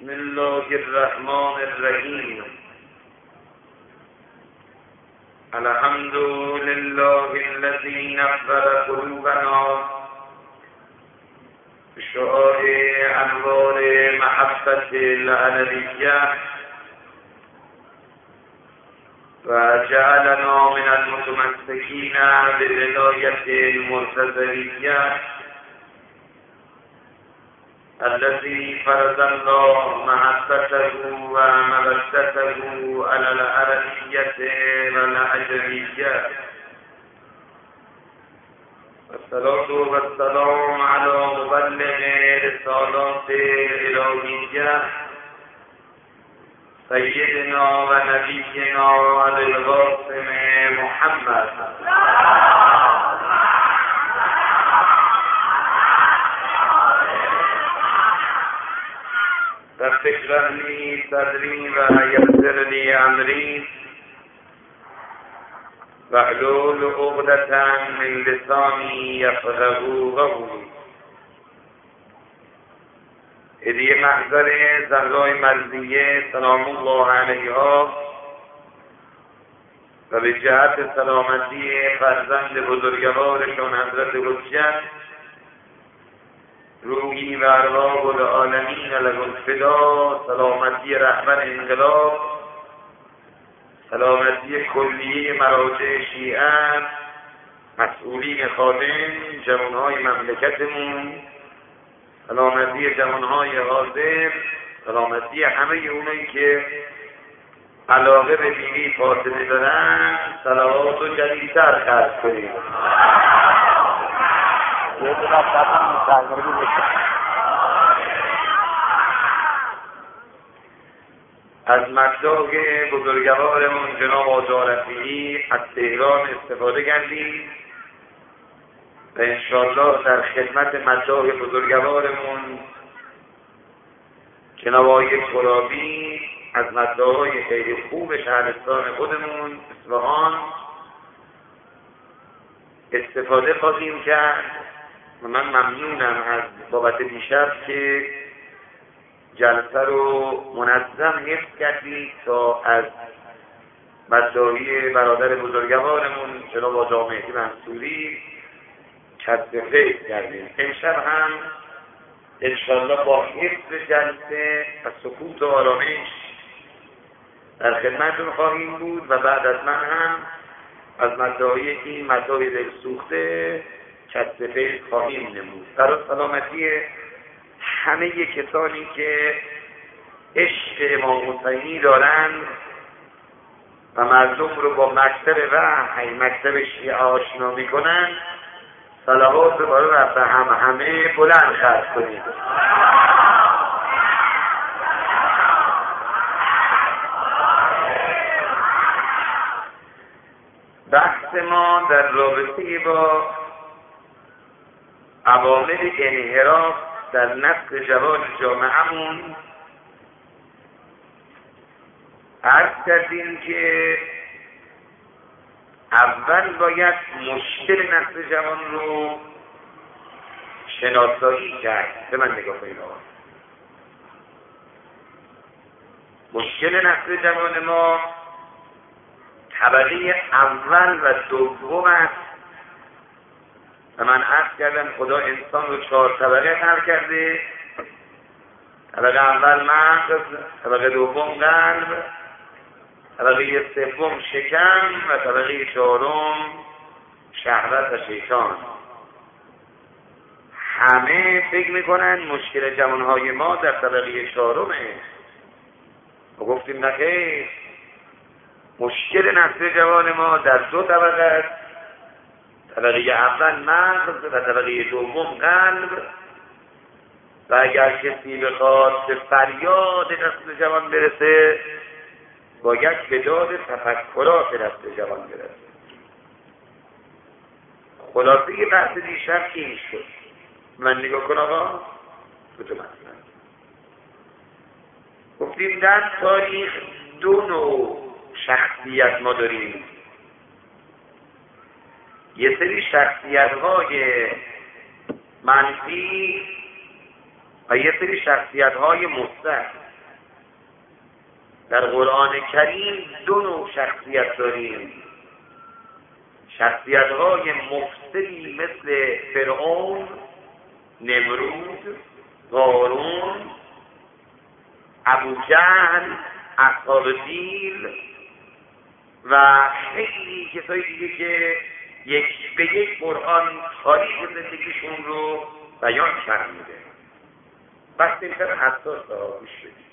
بسم الله الرحمن الرحیم. الحمد لله الذي نور قلوبنا بشعاع انوار محبت الالویه و جعلنا من المتمسکین بالولایة المرتضویه الذي فرض الله محبته ومودته على العربية والعجمية. والصلاة والسلام على مبلغ رسالات الإلهية سيدنا ونبينا القاسم محمد رب اشرح لي صدري ويسر لي امري واحلل عقدة من لساني يفقهوا قولي. هدیه محضر زهرای مرضیه سلام الله علیها و به جهت سلامتی فرزند بزرگوارشان حضرت حجت روحی و ارواح العالمین لهم الفدا، سلامتی رهبر انقلاب، سلامتی کلیه مراجع شیعه، مسئولین خادم، جوانهای مملکتمون، سلامتی جوانهای حاضر، سلامتی همه اونایی که علاقه به بیبی فاطمه دارن، صلوات و جدیدتر خرج کنید. از مداح بزرگوارمون جناب آقا رفیعی از تهران استفاده کردیم و انشاءالله در خدمت مداح بزرگوارمون جناب آقای ترابی از مداح‌های خیلی خوب شهرستان خودمون اصفهان استفاده خواهیم کرد و من ممنونم از بابت دیشب که جلسه رو منظم حفظ کردید تا از مداحی برادر بزرگوارمون جناب آقا مهدی منصوری کسفه کردیم. امشب هم انشاءالله با حفظ جلسه و سکوت و آرامش در خدمتتون خواهیم بود و بعد از من هم از مداحی این مداح دلسوخته کسفه خواهیم نمود. برای سلامتی همه کسانی که عشق امام حسینی دارند و مردم رو با مکتب وحی مکتب شیعه آشنا میکنن، صلوات برای رب همه بلند خرج کنید. بحث ما در رابطه با عوامل انحراف در نسل جوان جامعه‌مون عرض کردیم که اول باید مشکل نسل جوان رو شناسایی کرد. به من نگاه کنید آقا. مشکل نسل جوان ما طبقه اول و دوم است و من عرض کردم خدا انسان رو 4 طبقه خلق کرده. طبقه اول مغز، طبقه دوم قلب، طبقه سوم شکم و طبقه 4 شهوت و شیطان. همه فکر میکنن مشکل جوانهای ما در طبقه 4 و گفتیم نخیر، مشکل نسل جوان ما در 2 طبقه است. طبقه اول مغز و طبقه دوم قلب و اگر کسی بخواد به فریاد نسل جوان برسه باید به داد تفکرات نسل جوان برسه. خلاصه بحث دیشب این شد. من نگاه کن آقا تو مثلا گفتیم در تاریخ 2 نوع شخصیت ما داریم. یه سری شخصیت‌های منفی و یه سری شخصیت‌های مثبت. در قرآن کریم دو نوع شخصیت داریم. شخصیت‌های مفسدی مثل فرعون، نمرود، قارون، ابوجهل، اصحاب الفیل و خیلی کسایی دیگه که یک به یک قرآن تاریخ زندگیشون رو بیان فرموده. وقتی میشه حساس گوش بدید.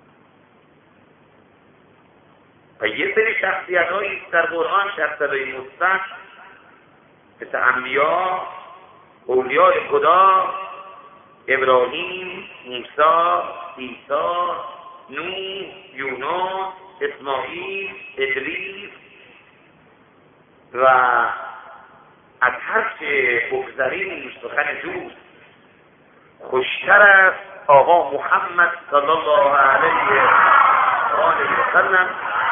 و یه سری شخصیت‌هایی در قرآن، شخصیت‌های مثبت مثل انبیا، اولیاء خدا، ابراهیم، موسی، عیسی، نوح، یونس، اسماعیل، ادریس و از هر چه بگذریم سخن دوست خوشتر است آقا محمد صلی الله علیه و آله و سلم.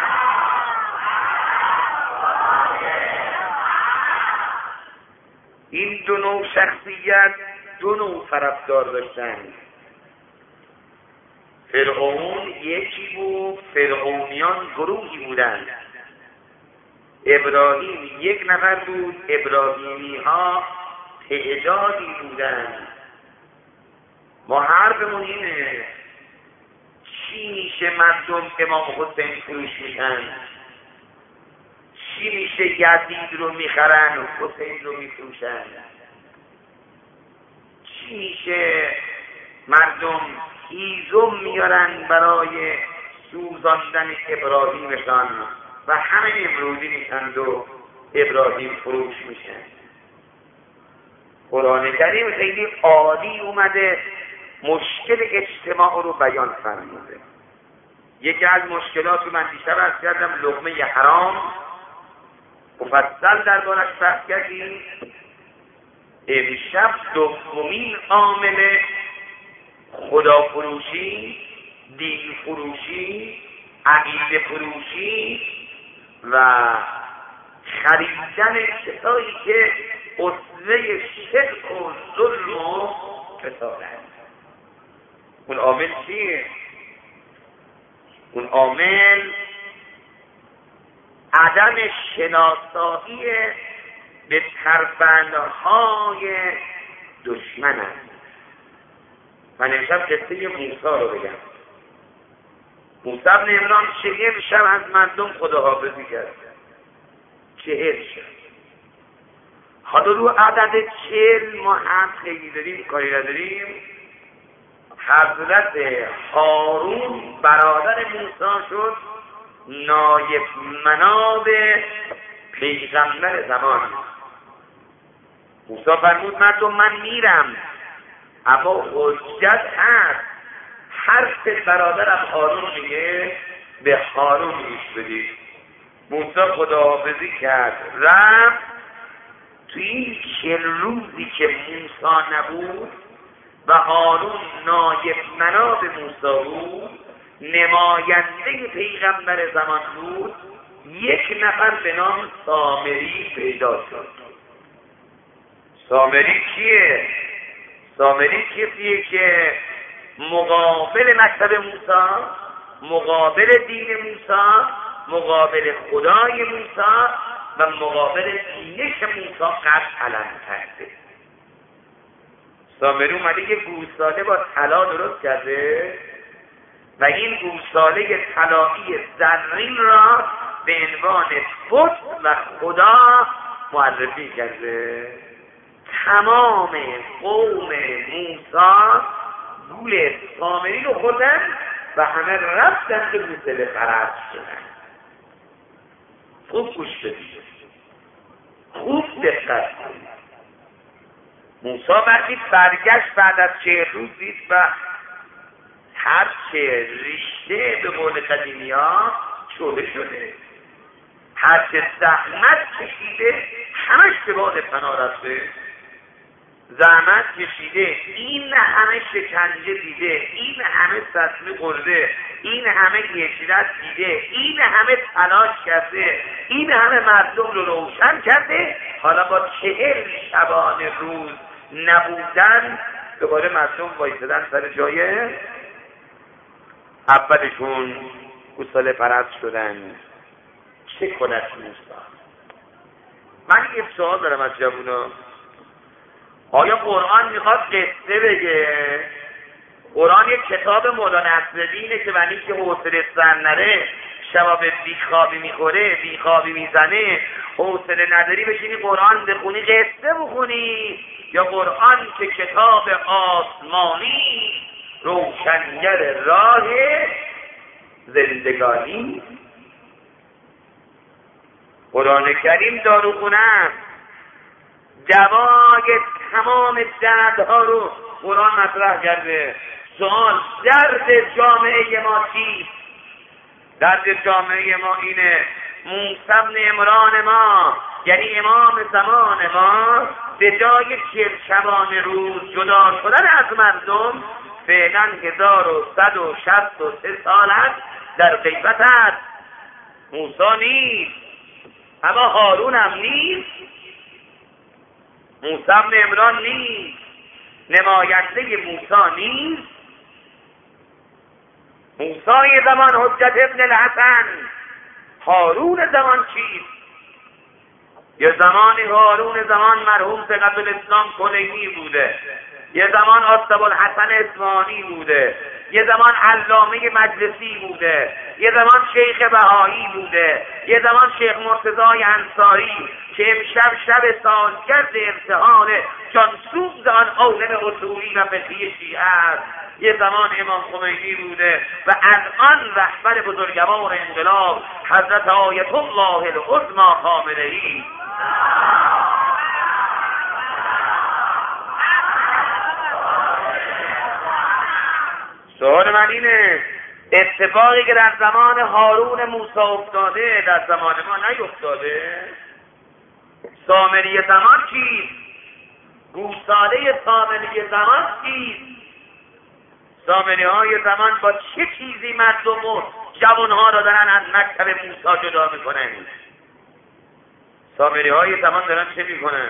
این دو نوع شخصیت دو نوع طرفدار داشتند. فرعون یکی بود، فرعونیان گروهی بودند. ابراهیم یک نفر بود، ابراهیمی ها تعدادی بودند. ما حرفمون اینه چی میشه مردم امام حسین فروش میشن؟ چی میشه یزید رو میخرن و حسین رو میفروشن؟ چی میشه مردم هیزم میارن برای سوزاندن ابراهیمشان و همه امروزی میشند و ابراهیم فروش میشن؟ قرآن کریم خیلی عالی اومده مشکل اجتماع رو بیان فرموده. یکی از مشکلات رو من دیشب عرض کردم، لقمه حرام، مفصل دربارش بحث کردیم. امشب دومین عامل خدافروشی، دین فروشی، عقیده فروشی و خریدن کسایی که اسوه شرک و ظلم و فساد است. اون عامل چیه؟ اون عامل عدم شناسایی به ترفندهای دشمن است. من امشب قصه موسی رو بگم. موسی بن عمران 40 شب از مردم خداحافظی کرد. 40 شب. حالا رو عدد 40 ما هم خیلی داریم کاری نداریم. حضرت هارون برادر موسی شد نایب مناب پیغمبر زمان. موسی فرمود مردم من میرم، اما حجت هست. حرف برادرم هارون میگه به هارون گوش بدید. موسی خداحافظی کرد رفت. تو این 40 روزی که موسی نبود و هارون نایب مناب موسی بود، نماینده پیغمبر زمان بود، یک نفر به نام سامری پیدا شد. سامری کیه؟ سامری کسیه که مقابل مکتب موسی، مقابل دین موسی، مقابل خدای موسی و مقابل دینش موسی قد علم کرده. سامری اومده یه گوساله با طلا درست کرده و این گوساله طلایی زرین را به عنوان بت و خدا معرفی کرده. تمام قوم موسی گول سامری رو خوردن و همه رفتن که گوساله پرست شدن. خوب گوش بدید، خوب دقت کنید. موسی وقتی برگشت بعد از 40 روز دید و هر چه ریشته به قول قدیمی ها شده شده، هر چه زحمت کشیده همش به باد فنا رفته. زحمت کشیده، این همه شکنجه دیده، این همه سطمی خورده، این همه هجرت دیده، این همه تلاش کرده، این همه مردم رو روشن کرده. حالا با 40 شبانه روز نبودن دوباره مردم وایسادن سر جای اولشون. گوساله پرست شدن. چه کند موسی؟ من یه سوال دارم از جوونا. آیا قرآن میخواد قصه بگه؟ قرآن یک کتاب مولانا نصرالدینه که ولی که حوصله سر نره شبا به بیخوابی میخوره، بیخوابی میزنه، حوصله نداری بشینی قرآن بخونی قصه بخونی؟ یا قرآن که کتاب آسمانی روشنگر راه زندگانی؟ قرآن کریم داروخونه است. دوای تمام دردها رو قرآن مطرح کرده. سوال درد جامعه ما چیست؟ درد جامعه ما اینه موسی بن عمران ما، یعنی امام زمان ما، به جای شبانه روز جدا شدن از مردم فعلا 1163 سال است در غیبت است. موسی نیست، اما هارون هم نیست، موسی بن عمران نیست، نماینده موسی نیست. موسی زمان حجت ابن الحسن، هارون زمان چیست؟ یه زمانی هارون زمان مرحوم ثقة الاسلام کلینی بوده، یه زمان آصف الحسن اصفهانی بوده، یه زمان علامه مجلسی بوده، یه زمان شیخ بهایی بوده، یه زمان شیخ مرتضی انصاری که امشب شب سالگرد امتحان جانسوز آن عالم اصولی و فقهی شیعه است. یه زمان امام خمینی بوده و الان رهبر بزرگوار انقلاب حضرت آیت الله العظمی خامنه‌ای. سوال من اینه، اتفاقی که در زمان هارون موسی افتاده در زمان ما نیفتاده؟ سامری زمان چیست؟ گوساله سامری زمان چیست؟ سامری های زمان با چه چیزی مردم و جوانها را دارن از مکتب موسی جدا میکنن؟ سامری های زمان دارن چه میکنن؟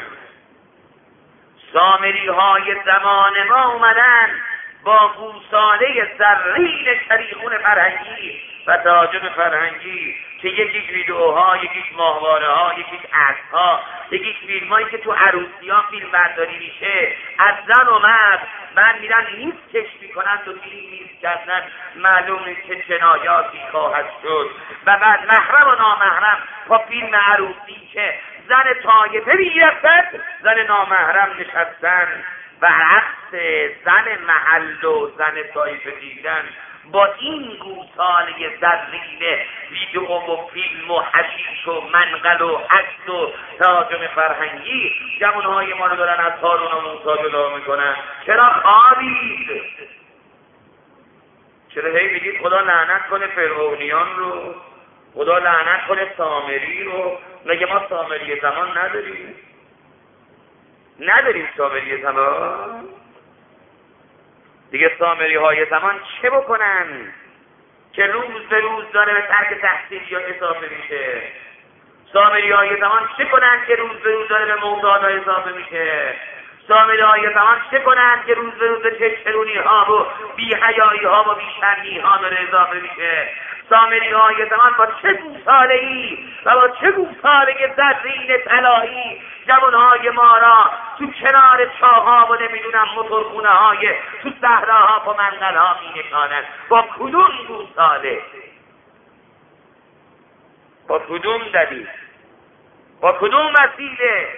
سامری های زمان ما اومدن با گوساله زرین شریخون فرهنگی و تعاجب فرهنگی که یکیش ویدئوها، یکیش ماهواره‌ها، یکیش عکس‌ها، یکیش فیلمایی که تو عروسی‌ها فیلم برداری میشه از زن و مرد من میرن نیستش میکنن و فیلم نیست کردن، معلوم نیست که جنایاتی خواهد شد و بعد محرم و نامحرم با فیلم عروسی که زن طایفه میرسد زن نامحرم نشستن و عکس زن محل و زن طایفه دیدن با این گوساله زرین ویدئو و فیلم و حشیش و منقل و عکس و تهاجم فرهنگی جوانهای ما رو دارن از هارون و موسی جدا میکنن. چرا خوابید؟ چرا هی میگید خدا لعنت کنه فرعونیان رو، خدا لعنت کنه سامری رو؟ مگه ما سامری زمان نداریم؟ نداریم سامری زمان؟ دیگه سامری های زمان چه بکنن که روز به روز داره به ترک تحصیل یا اضافه میشه؟ سامری های زمان چه کنن که روز به روز داره به موضوعات اضافه میشه؟ سامری های زمان چه کنن که روز به روز به چشترونی ها و بی حیایی ها و بی شرمی ها داره اضافه میشه؟ سامری های زمان با چه گوساله‌ای و با چه گوساله زرین طلایی جوانهای ما را تو کنار چاها و نمیدونم موتورخونه های تو صحراها و منقلها می نشانند؟ با کدوم گوساله؟ با کدوم دلیل؟ با کدوم وسیله؟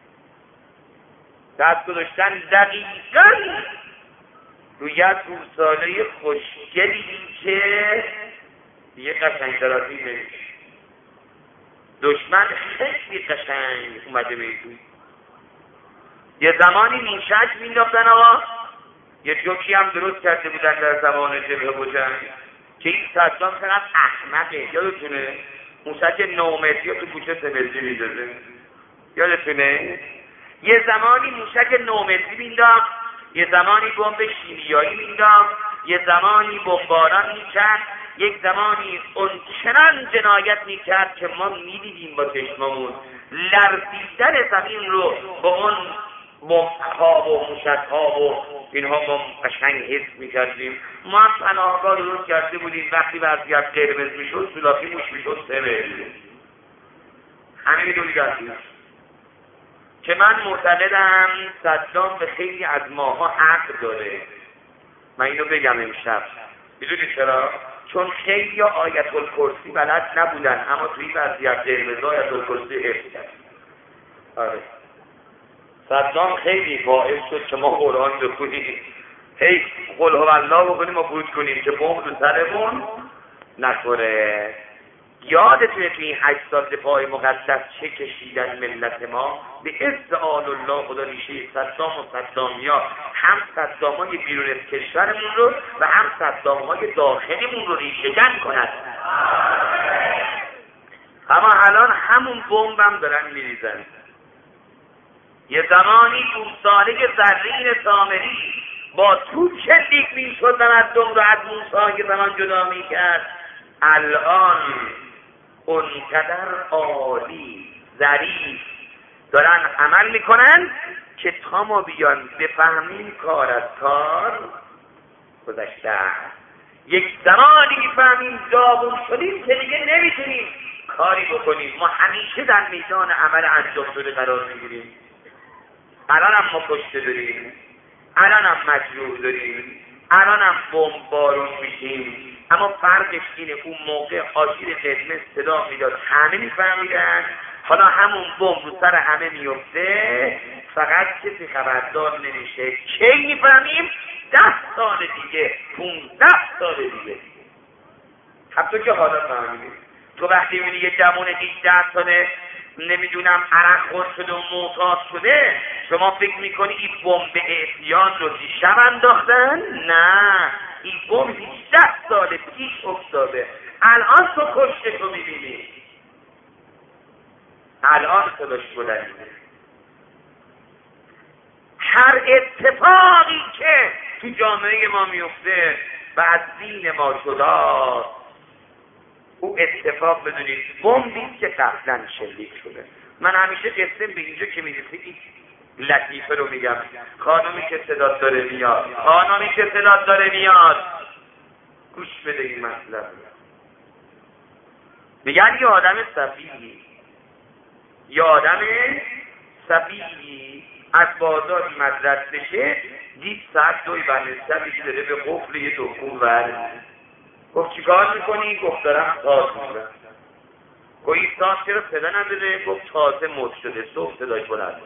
دست گذاشتن دقیقاً روی یک گوساله خوشگلی که یه قشنگ دراتی نمیشه. دشمن خیلی قشنگ اومده بیدوی. یه زمانی نیشک مینداختن آقا، یه جوکی هم درست کرده بودن در زمان جبهه و جنگ که این صدام چقدر احمقه. یادتونه موشک 9 متری تو کوچه 3 متری میدازه؟ یادتونه یه زمانی موشک 9 متری مینداخت، یه زمانی بمب شیمیایی مینداخت، یه زمانی بمباران میکرد، یک زمانی اون چنان جنایت میکرد که ما میدیدیم با چشممون لرزیدن زمین رو با اون بمب‌ها و موشک‌ها و اینها ما قشنگ حس می‌کردیم. ما هم پناهگاه درست کرده بودیم، وقتی وضعیت قرمز میشد سولاخی موش میشد 3 میلیون. همین دو دیگر که من معتقدم صدام به خیلی از ماها حق داره. من اینو بگم امشب. میدونی چرا؟ چون خیلی آیت الکرسی بلد نبودن، اما توی وضعیت قرمز آیت الکرسی حفظ کرد. آره. صدام خیلی باعث شد که ما قرآن بخونیم، هی قل هو الله بخونیم و بود کنیم که بمب تو سرمون نخوره. یادتونه توی این 8 سال دفاع مقدس چه کشیدن ملت ما؟ به استعان الله خدا ریشه صدام و صدامیا، هم صدامای بیرون از کشورمون رو و هم صدامای داخلیمون رو ریشه کن کند. اما الان همون بمبم دارن میریزن. یه زمانی گوساله زرین سامری با توپ شلیک میشد مردم رو از موسی که زمان جدا میکرد. الان اونقدر عالی ظریف دارن عمل میکنن که تا ما بیان بفهمیم کار از کار گذشته. یک زمانی میفهمیم داغون شدیم که دیگه نمیتونیم کاری بکنیم. ما همیشه در میدان عمل انجام شده قرار میگیریم. الان هم ما کشته داریم، الان هم مجروح داریم، الان هم بمبارون میشیم. اما فرقش اینه اون موقع آژیر قرمز صدا میداد همه میفهمیدن، حالا همون بمب رو سر همه میفته فقط کسی خبردار نمیشه. کی میفهمیم؟ 10 سال دیگه، 15 سال دیگه، حتی که حالا فهمیدیم. تو وقتی میبینی یه جوان 18 ساله نمیدونم عرق خورد شده و معتاد شده، شما فکر میکنی این بمب اعتیاد رو دیشب انداختن؟ نه، این بمب 18 سال پیش افتاده. الان تو کشته تو میبینی، الان صداش بلنده. هر اتفاقی که تو جامعه ما میفته و از دین ما جداست، او اتفاق بدونید بمبی که قبلا شلیک شده. من همیشه قصه به اینجا که میرسید لطیفه رو میگم. خانمی که صدا داره میاد، خانمی که صدا داره میاد، گوش بده این مطلب. میگن یه آدم سفیهی، یه آدم سفیهی از بازار مدرس بشه، دید ساعت 2 بنستبی داره به قفل یه دکون ورد. گفت چیکار میکنی؟ گفت دارم ساز میزنم. گفت این ساز چرا صدا نداره؟ گفت تازه مد شده، صبح صداش بلند.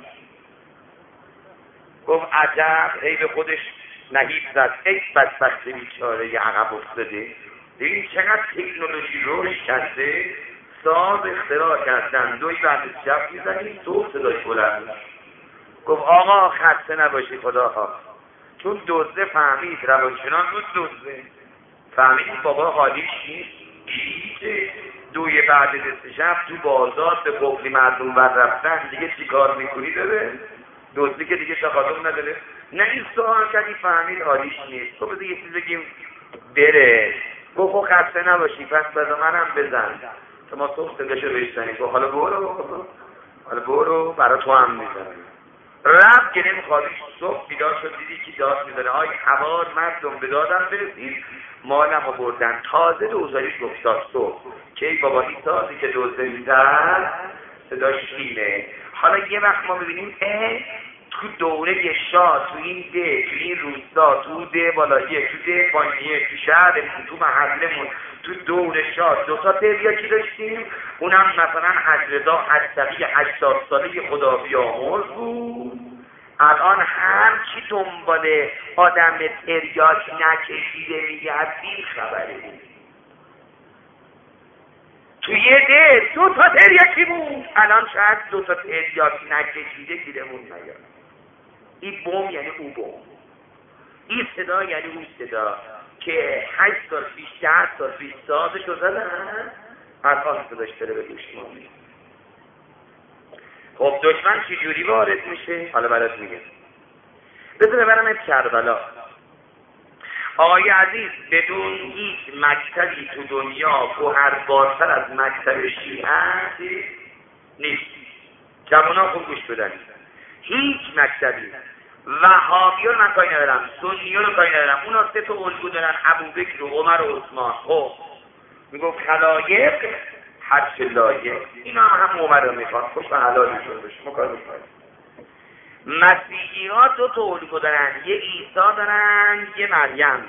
گفت عجب، ای به خودش نهیب زد، ای بدبخت بیچاره عقب افتاده. این چقدر تکنولوژی رشد کرده، ساز اختراع کردن، 2 بعد شب میزنی صبح صداش بلند. گفت آقا خسته نباشی خداها، چون دزده فهمید، روانشناس بود دزده فهمید بابا حالیش نیست، چیزه 2 بعد نصف شب تو بازار به قفلی مردم بر رفتن، دیگه چی کار میکنی داره؟ دزدی که دیگه شخاطب نداره. نه این سوال کردی فهمید حالیش نیست. تو بذار یه چیز بگیم بره. گفت خسته نباشی، پس بذار منم بزن که ما صبح صداشو بشنیم. گفت حالا برو برای تو هم میزنم. رب که نمیخوادیش، صبح بیدار شد دیدی که داد میزنه، آی حوار مردم به دادم برسید، مالم رو بردن. تازه دوزاریش گفتاد صبح که ای بابا این سازی که دوزه میزن صداش شیله. حالا یه وقت ما ببینیم تو دوره شاه، تو این ده، تو این روستا، تو ده بالاییه، تو ده پایینیه، تو شهرمون، تو محلمون، تو دوره شاه 2 تا تریاکی داشتیم. اونم مثلا حجرزا حجتقی 80 ساله خدا بیامرز بود. الان هر چی دنبال آدم تریاک نکشیده میگردی خبره. تو یه ده 2 تا تریاکی بود، الان شاید 2 تا تریاک نکشیده گیرمون نیاد. این بوم یعنی او بوم، این صدا یعنی اون صدا که 8 سال پیش 10 سال پیش سازش رو زدن، الان صداش داره به دشمن میاد. خب دشمن چی جوری وارد میشه؟ حالا برات میگم. بذار ببرم کربلا. آقای عزیز، بدون هیچ مکتبی تو دنیا گوهربارتر از مکتب شیعه نیست. جوانان خوب گوش بدن. هیچ مکتبی وهابیون من کاری ندارم، سنیون رو کاری ندارم، اونا 3 تا الگو دارن، ابوبکر و عمر و عثمان. خب میگفت خلایق حد لایق، اینا هم عمر رو میخواد، خوش و حلالشون بشه، ما کار میکنیم. مسیحی ها 2 تا الگو دارن، یه عیسی دارن یه مریم.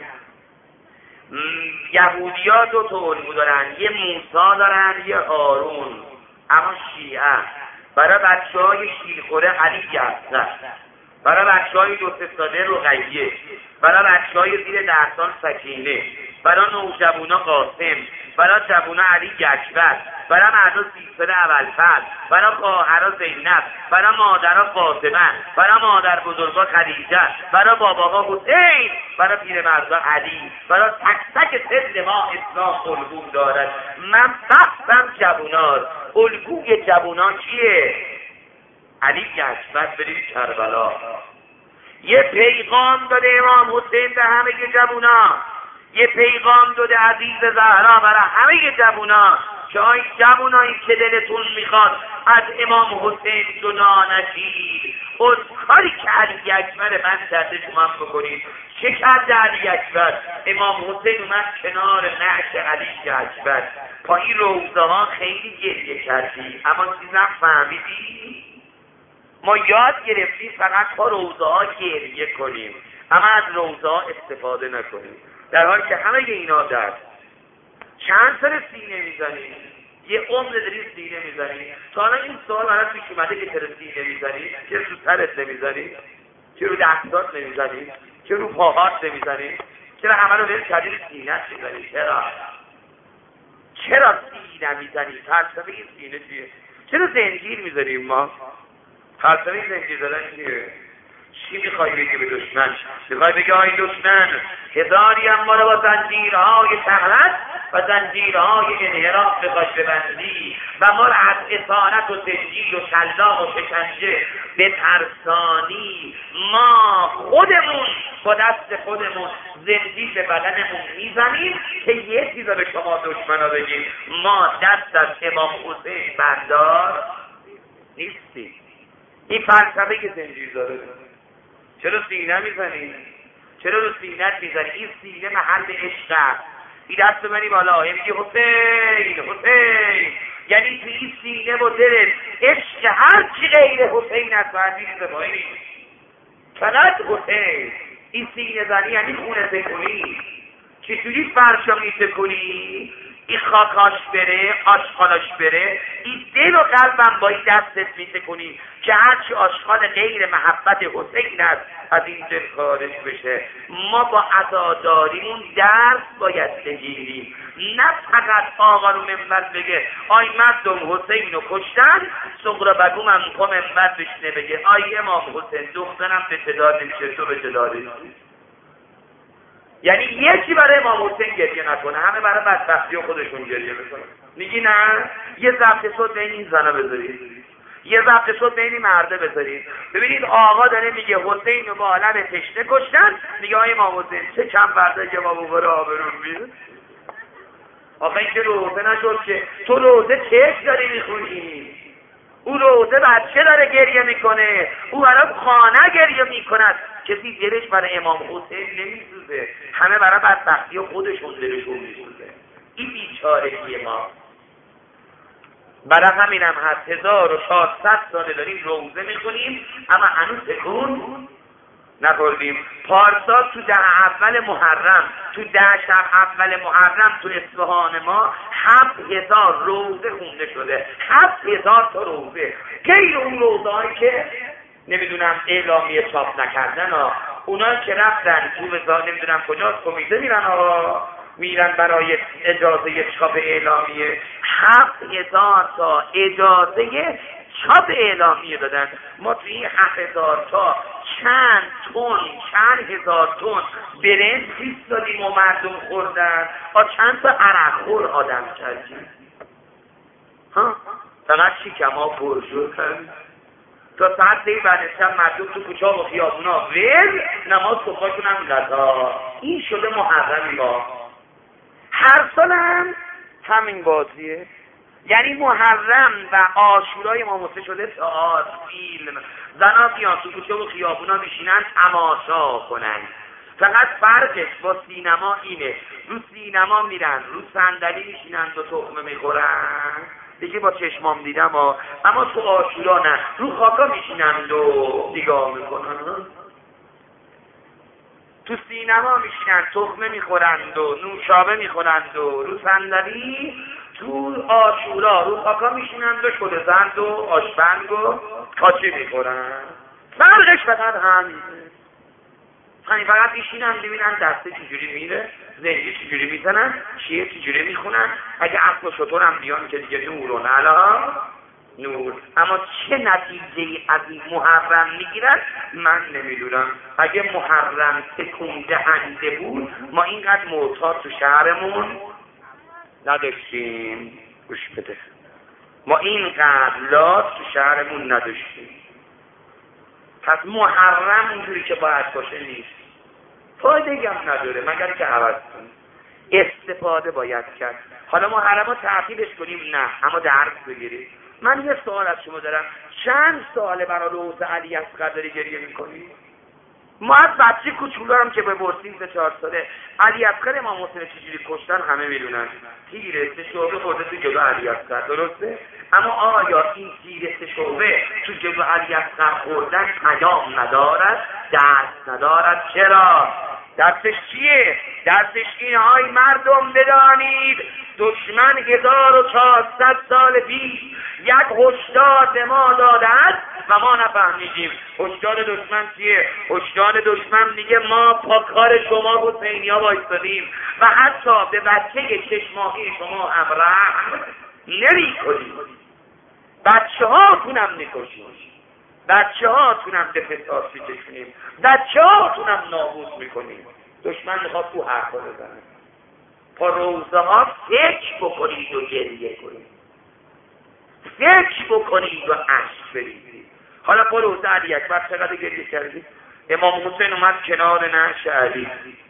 یهودی ها 2 تا الگو دارن، یه موسی دارن یه هارون. اما شیعه برای بچه های شیرخوره علی جعفر، برای بچه های 2-3 ساله رقیه، برای بچه های زیر 10 سال سکینه، برای نوجوانا قاسم، برای جوونا علی جشور، برای مردا 30 ساله اولفضل، برای خواهرها زینب، برای مادرها فاطمه، برای مادر بزرگا خدیجه، برای باباها حسین، برای پیرمردا علی، برای تک تک سن ما اسلام الگو دارد. من بحثم جوونار، الگوی جوونا چیه؟ علی جشور بریم کربلا. یه پیغام داده امام حسین به همه جوونا، یه پیغام داده عزیز زهرا برای همه جوونا که آی جوونایی که دلتون میخواد از امام حسین جدا نشید، از کاری که علی اکبر من کرده شما هم بکنید. چه کرده علی اکبر؟ امام حسین اومد کنار نعش علی اکبر، پا این روزه ها خیلی گریه کردی، اما چیزم فهمیدی؟ ما یاد گرفتیم فقط با روزه ها گریه کنیم، اما از روزه ها استفاده نکنیم، در حالی که همه اینا در چند سال سینه میزنیم، یه عمر داری سینه میزنی. تا حالا این سوال برات پیش اومده که چرا سینه میزنی؟ چرا رو سرت نمیزنی؟ چرا رو دستات نمیزنی؟ چرا رو پاهات نمیزنی؟ چرا همه رو ول کردی رو سینه‌ت میزنی؟ چرا سینه میزنی؟ فلسفه این سینه چیه؟ چرا زنجیر میزنیم ما؟ فلسفه زنجیر زدن چیه؟ چی میخوای بگی به دشمن؟ میخوای بگی آی دشمن هزاری اما رو با زنجیرهای شهرت و زنجیرهای انحراف بخوای ببندی و ما رو از اصالت و زنجیر و شلاق و شکنجه به ترسانی، ما خودمون با دست خودمون زنجیر به بدنمون میزنیم که یه چیزا به شما دشمنا بگیم ما دست از امام حسین بردار نیستیم. این فلسفه که زنجیر داره. چرا سینه میزنی؟ چرا رو سینت میزنی؟ این سینه محل عشق است. این دست ببری بالا میگی حسین حسین، یعنی تو این سینه و دلت عشق هر چی غیر حسین است و عزیز پایین فقط حسین. این سینه زنی یعنی خونه تکونی. چطوری فرشا میتکونی؟ این خاکاش بره، آشغالاش بره، این دل و قلبم با این دستت میتکونی که هرچی آشغال غیر محبت حسین است از این دل خارج بشه. ما با عزاداریمون درس باید بگیریم، نه فقط آقا رو منبر بگه آی مردم حسین رو کشتن، صغرا بگوم هم که منبر بشنه بگه آی امام حسین دخترم به تدار نمیشه تو به تدار نمیشه. یعنی یکی برای امام حسین گریه نکنه، همه برای بدبختی خودشون گریه بکنه. میگی نه، یه ضبط صوت بین این زنه بذارید، یه ضبط صوت بین این مرده بذارید. ببینید آقا داره میگه حسین رو با عالم تشنه کشتن، میگه آقای امام حسین چه کم برده که ما ببره آبرون میره. آقا این که روزه نشد که تو روزه چشم داری میخونی، او روزه بچه داره گریه میکنه، او برای خانه گریه میکند. کسی دلش برای امام حسین نمیسوزه، همه برای بدبختی خودشون دلشون میسوزه. این بیچارگی ما. برای همینم هست 1400 ساله داریم روزه میکنیم اما هنوز تکون نخوردیم. پارسال تو 10 اول محرم، تو 10 شب اول محرم تو اصفهان ما 7000 روزه خونده شده، 7000 تا روزه. غیر اون روزهایی که نمیدونم اعلامیه چاپ نکردن اونا که رفتن تو وزارت نمیدونم کجاست کمیته میرن برای اجازه چاپ اعلامیه. 7000 تا اجازه چاپ اعلامیه دادن. ما توی این 7000 تا چند هزار تن برنج ایستادیم و مردم خوردن، چند تا عرق خور آدم کردیم. فقط شکما پر شد. تا ساعت 3 بعد شب مردم تو کوچه و خیابونا ول، نماز صبح کنن غذا. این شده محرم ما. هر سال هم همین بازیه. یعنی محرم و عاشورای امام حسین شده تئاتر، فیلم، زنا بیان تو کوچه و خیابونا میشینن تماشا کنن. فقط فرقش با سینما اینه، رو سینما میرن رو صندلی میشینن و تخمه میخورن، دیگه با چشمام دیدم اما تو عاشورا نه، رو خاکا میشینن و نگاه میکنن. تو سینما میشینن تخمه میخورند و نوشابه میخورند و رو صندلی، تو عاشورا رو خاکا میشینند و شلزند و آشپنگ و کاچه میخورن. فرقش فقط همینه. فقط میشینن ببینن دسته چجوری میره، زنجیر چجوری میزنن، شعر چجوری میخونن، اگه عقل و شطور هم بیان که دیگه نور و نلا نور. اما چه نتیجه از این محرم میگیرن من نمیدونم. اگه محرم تکون دهنده بود ما اینقدر معتاد تو شهرمون نداشتیم. گوش بده، ما اینقدر لات تو شهرمون نداشتیم. پس محرم اونجوری که باید باشه نیست، فایده هم نداره مگر که عوض کنیم. استفاده باید کرد. حالا محرم رو تعطیلش کنیم نه، اما درس بگیریم. من یه سوال از شما دارم، چند ساله برای لوز علی اصغر داری گریه میکنی؟ ما از بچه کوچولو هم که بپرسیم 3-4 ساله علی اصغر امام حسین چجوری کشتن همه میدونن. تیر 3 شعبه خورده تو جلو علی اصغر، درسته؟ اما آیا این تیر 3 شعبه تو جلو علی اصغر خوردن پیام ندارد؟ درس ندارد؟ چرا؟ درسش چیه؟ درسش این های مردم بدانید دشمن 1400 سال پیش یک هشدار به ما داده است و ما نفهمیدیم. هشدار دشمن چیه؟ هشدار دشمن میگه ما پاکار شما حسینیا وایستادیم و حتی به بچه 6 ماهه شما هم رحم نمی‌کنیم. بچه هاتونم میکشیم، بچه هاتونم به فساد میکشیم، بچه هاتونم نابود میکنیم. دشمن میخواد تو حرفا بزنه. پا روزه ها فکر بکنید و گریه کنید، فکر بکنید و عشق بریزید. حالا پا روزه علی اکبر چقدر گریه کردید؟ امام حسین اومد کنار نعش علی،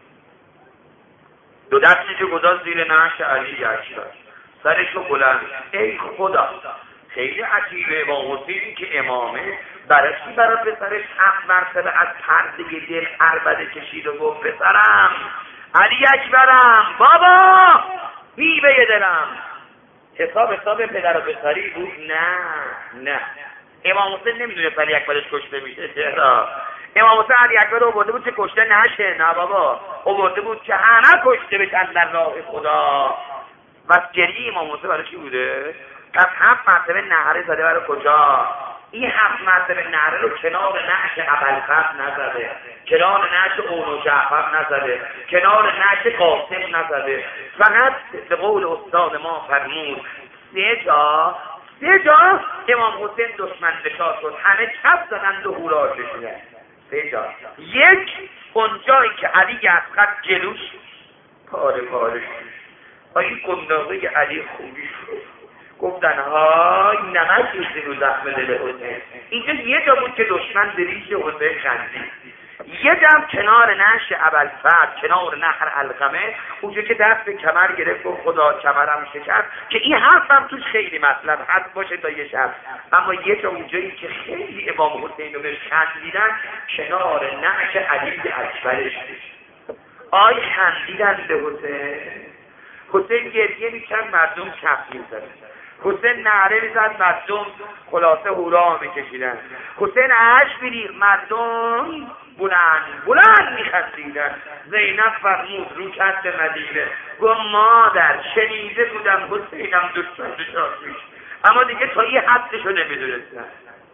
2 دستشو گذاشت زیر نعش علی گشت، سرشو بلند. ای خدا، خیلی عجیبه امام حسینی که امامه برای چی برای پسرش 7 مرتبه از پرده دل عربده کشید و گفت پسرم علی اکبرم، بابا بیبه دلم. حساب پدر و پسری بود؟ نه. امام حسین نمیدونه علی اکبرش کشته میشه. چرا؟ امام حسین علی اکبر رو آورده بود که کشته نشه. نه بابا، آورده بود که همه کشته بشن در راه خدا. و گریه امام حسین برای چی بوده؟ پس 7 مرتبه نعره زده برای کجا؟ این 7 مرتبه نعره رو کنار نعش ابوالفضل نزده، کنار نعش اون و جعفر نزده، کنار نعش قاسم نزده. فقط به قول استاد ما فرمود 3 جا امام حسین دشمن بشار شد، همه چپ زدند و هورا کشیدند. 3 جا. یک اونجایی که علی اصغر جلوش پاره شد، این گنداغه علی خوبی شد، گفتن های نمک ریزی رو زخم دل حسین. اینجا یه جا بود که دشمن به ریش حسین خندید، یه جا هم کنار نعش ابوالفضل، کنار نهر علقمه، اونجا که دست به کمر گرفت و خدا کمرم شکست، که این حرف هم توش خیلی مطلب هست باشه تا یه شب. اما یه جا اونجایی که خیلی امام حسین رو بهش خندیدن کنار نعش علی اکبرش. آی خندیدن به حسین گریه میکرد، مردم کف میزدن. حسین نعره میزد، مردم خلاصه هورا میکشیدن. حسین عشق میریخت، مردم بلند میخندیدن. زینب فرمود رو کت مدینه، گفت مادر شنیده بودم حسینم دشمن بشار میشه، اما دیگه تا یه حدشو نمیدونستن.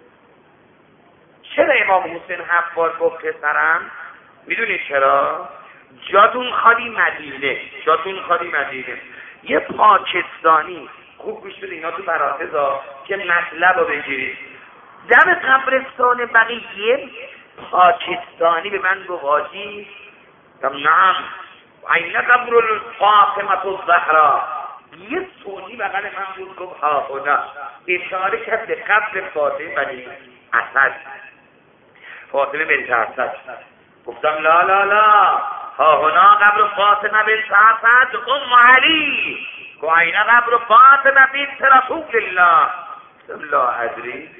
چرا امام حسین 7 بار گفت پسرم؟ میدونی چرا؟ جاتون خالی مدینه. یه پاکستانی، خوب گوش بده اینا تو پرانتزا که مطلب رو بگیرید، دم قبرستان بقیه پاکستانی به من گفت حاجی نعم این قبر الفاطمه الزهرا. یه سعودی بغل من بود گفت ها خدا، اشاره کرد به قبر فاطمه بنی اسد، فاطمه بنت اسد. گفتم لا ها هنا قبر فاطمه بنت اسد ام علی. و این قبر فاطمه بنت رسول الله. لا ادری،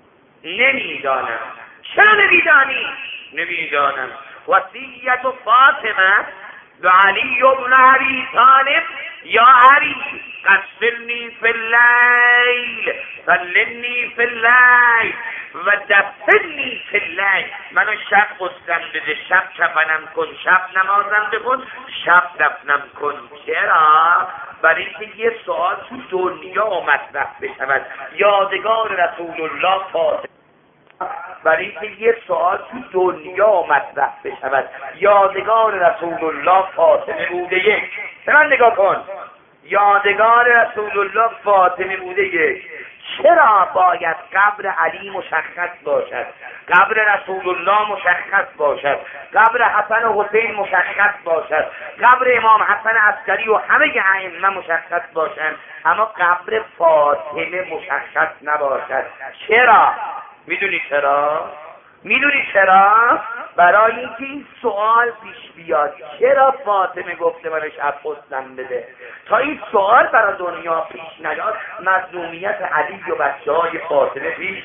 نمیدانم. چرا نمیدانی؟ نمیدانم. وصیت فاطمه لعلی بن ابی طالب یا علی قسلنی فی اللیل سلنی فی اللیل و دفنی فی اللیل. منو شب قسلم بده، شب کفنم کن، شب نمازم بکن، شب دفنم کن. چرا؟ برای اینکه یه سوال تو دنیا مطرح بشود، یادگار رسول الله فاطمه. برای اینکه یه سوال تو دنیا مطرح بشود، یادگار رسول الله فاطمه بوده یک. به من نگاه کن، یادگار رسول الله فاطمه بوده یک. چرا باید قبر علی مشخص باشد، قبر رسول الله مشخص باشد، قبر حسن و حسین مشخص باشد، قبر امام حسن عسکری و همه ائمه مشخص باشند، اما قبر فاطمه مشخص نباشد؟ چرا؟ میدونی چرا؟ میدونی چرا؟ برای اینکه این سوال پیش بیاد چرا فاطمه گفته منو شب قسلم بده. تا این سوال برای دنیا پیش نیاد مظلومیت علی و بچه‌های فاطمه پیش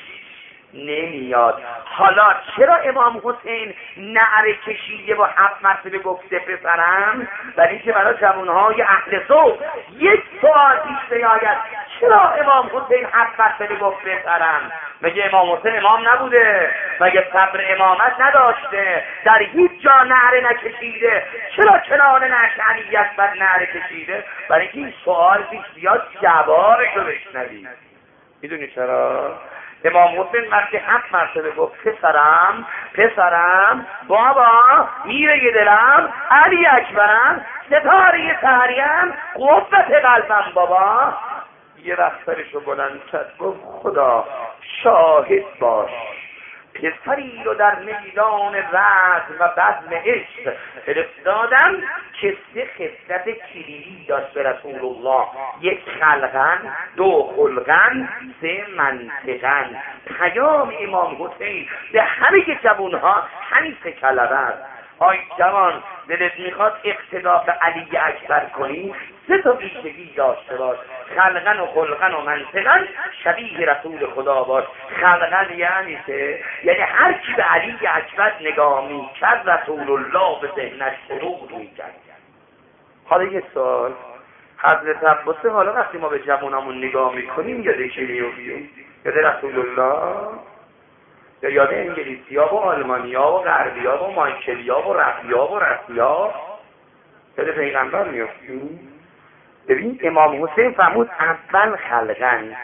نمیاد. حالا چرا امام حسین نعره کشیده و 7 مرتبه گفته پسرم؟ برای اینکه برای جوانهای اهل ذوق یک سوال پیش نیاید چرا امام حسین 7 مرتبه گفت پسرم؟ مگه امام حسین امام نبوده؟ مگه صبر امامت نداشته؟ در هیچ جا نعره نکشیده؟ چرا کنار نعش علیت بر نعره کشیده؟ برای اینکه این سوال پیش بیاد جوابش رو بشنوید. میدونی چرا؟ امام حسین وقتی 7 مرتبه گفت پسرم پسرم، بابا میره دلم، علی اکبرم، ستاره سحریم، قوت قلبم بابا، یه وقت سرشو بلند کرد گفت خدا شاهد باش، پسری رو در میدان رزم و بزم عشق فرستادم که 3 خصلت کلیدی داشت به رسول الله: 1 خلقن، 2 خلقن، 3 منطقن. پیام امام حسین به همه جوانها همین 3 کلمه است. آی جوان، دلت میخواد اقتدا به علی اکبر کنی؟ 3 تا ویژگی داشته باش: خلقن و خلقن و منطقن، شبیه رسول خدا باش. خلقن یعنی چه؟ یعنی هر کی به علی اکبر نگاه میکرد رسول الله به ذهنش فروغ میکرد. حالا یه سوال، حضرت عباس حالا وقتی ما به جوانمون نگاه میکنیم یاد کی میفتیم؟ یاد رسول الله یا یاد انگلیسی‌ها و آلمانی‌ها و غربی‌ها و مایکلیا و رفی‌ها و رفی‌ها؟ یاد پیغمبر میفتیم؟ ببین امام حسین فرمود اول خلقن.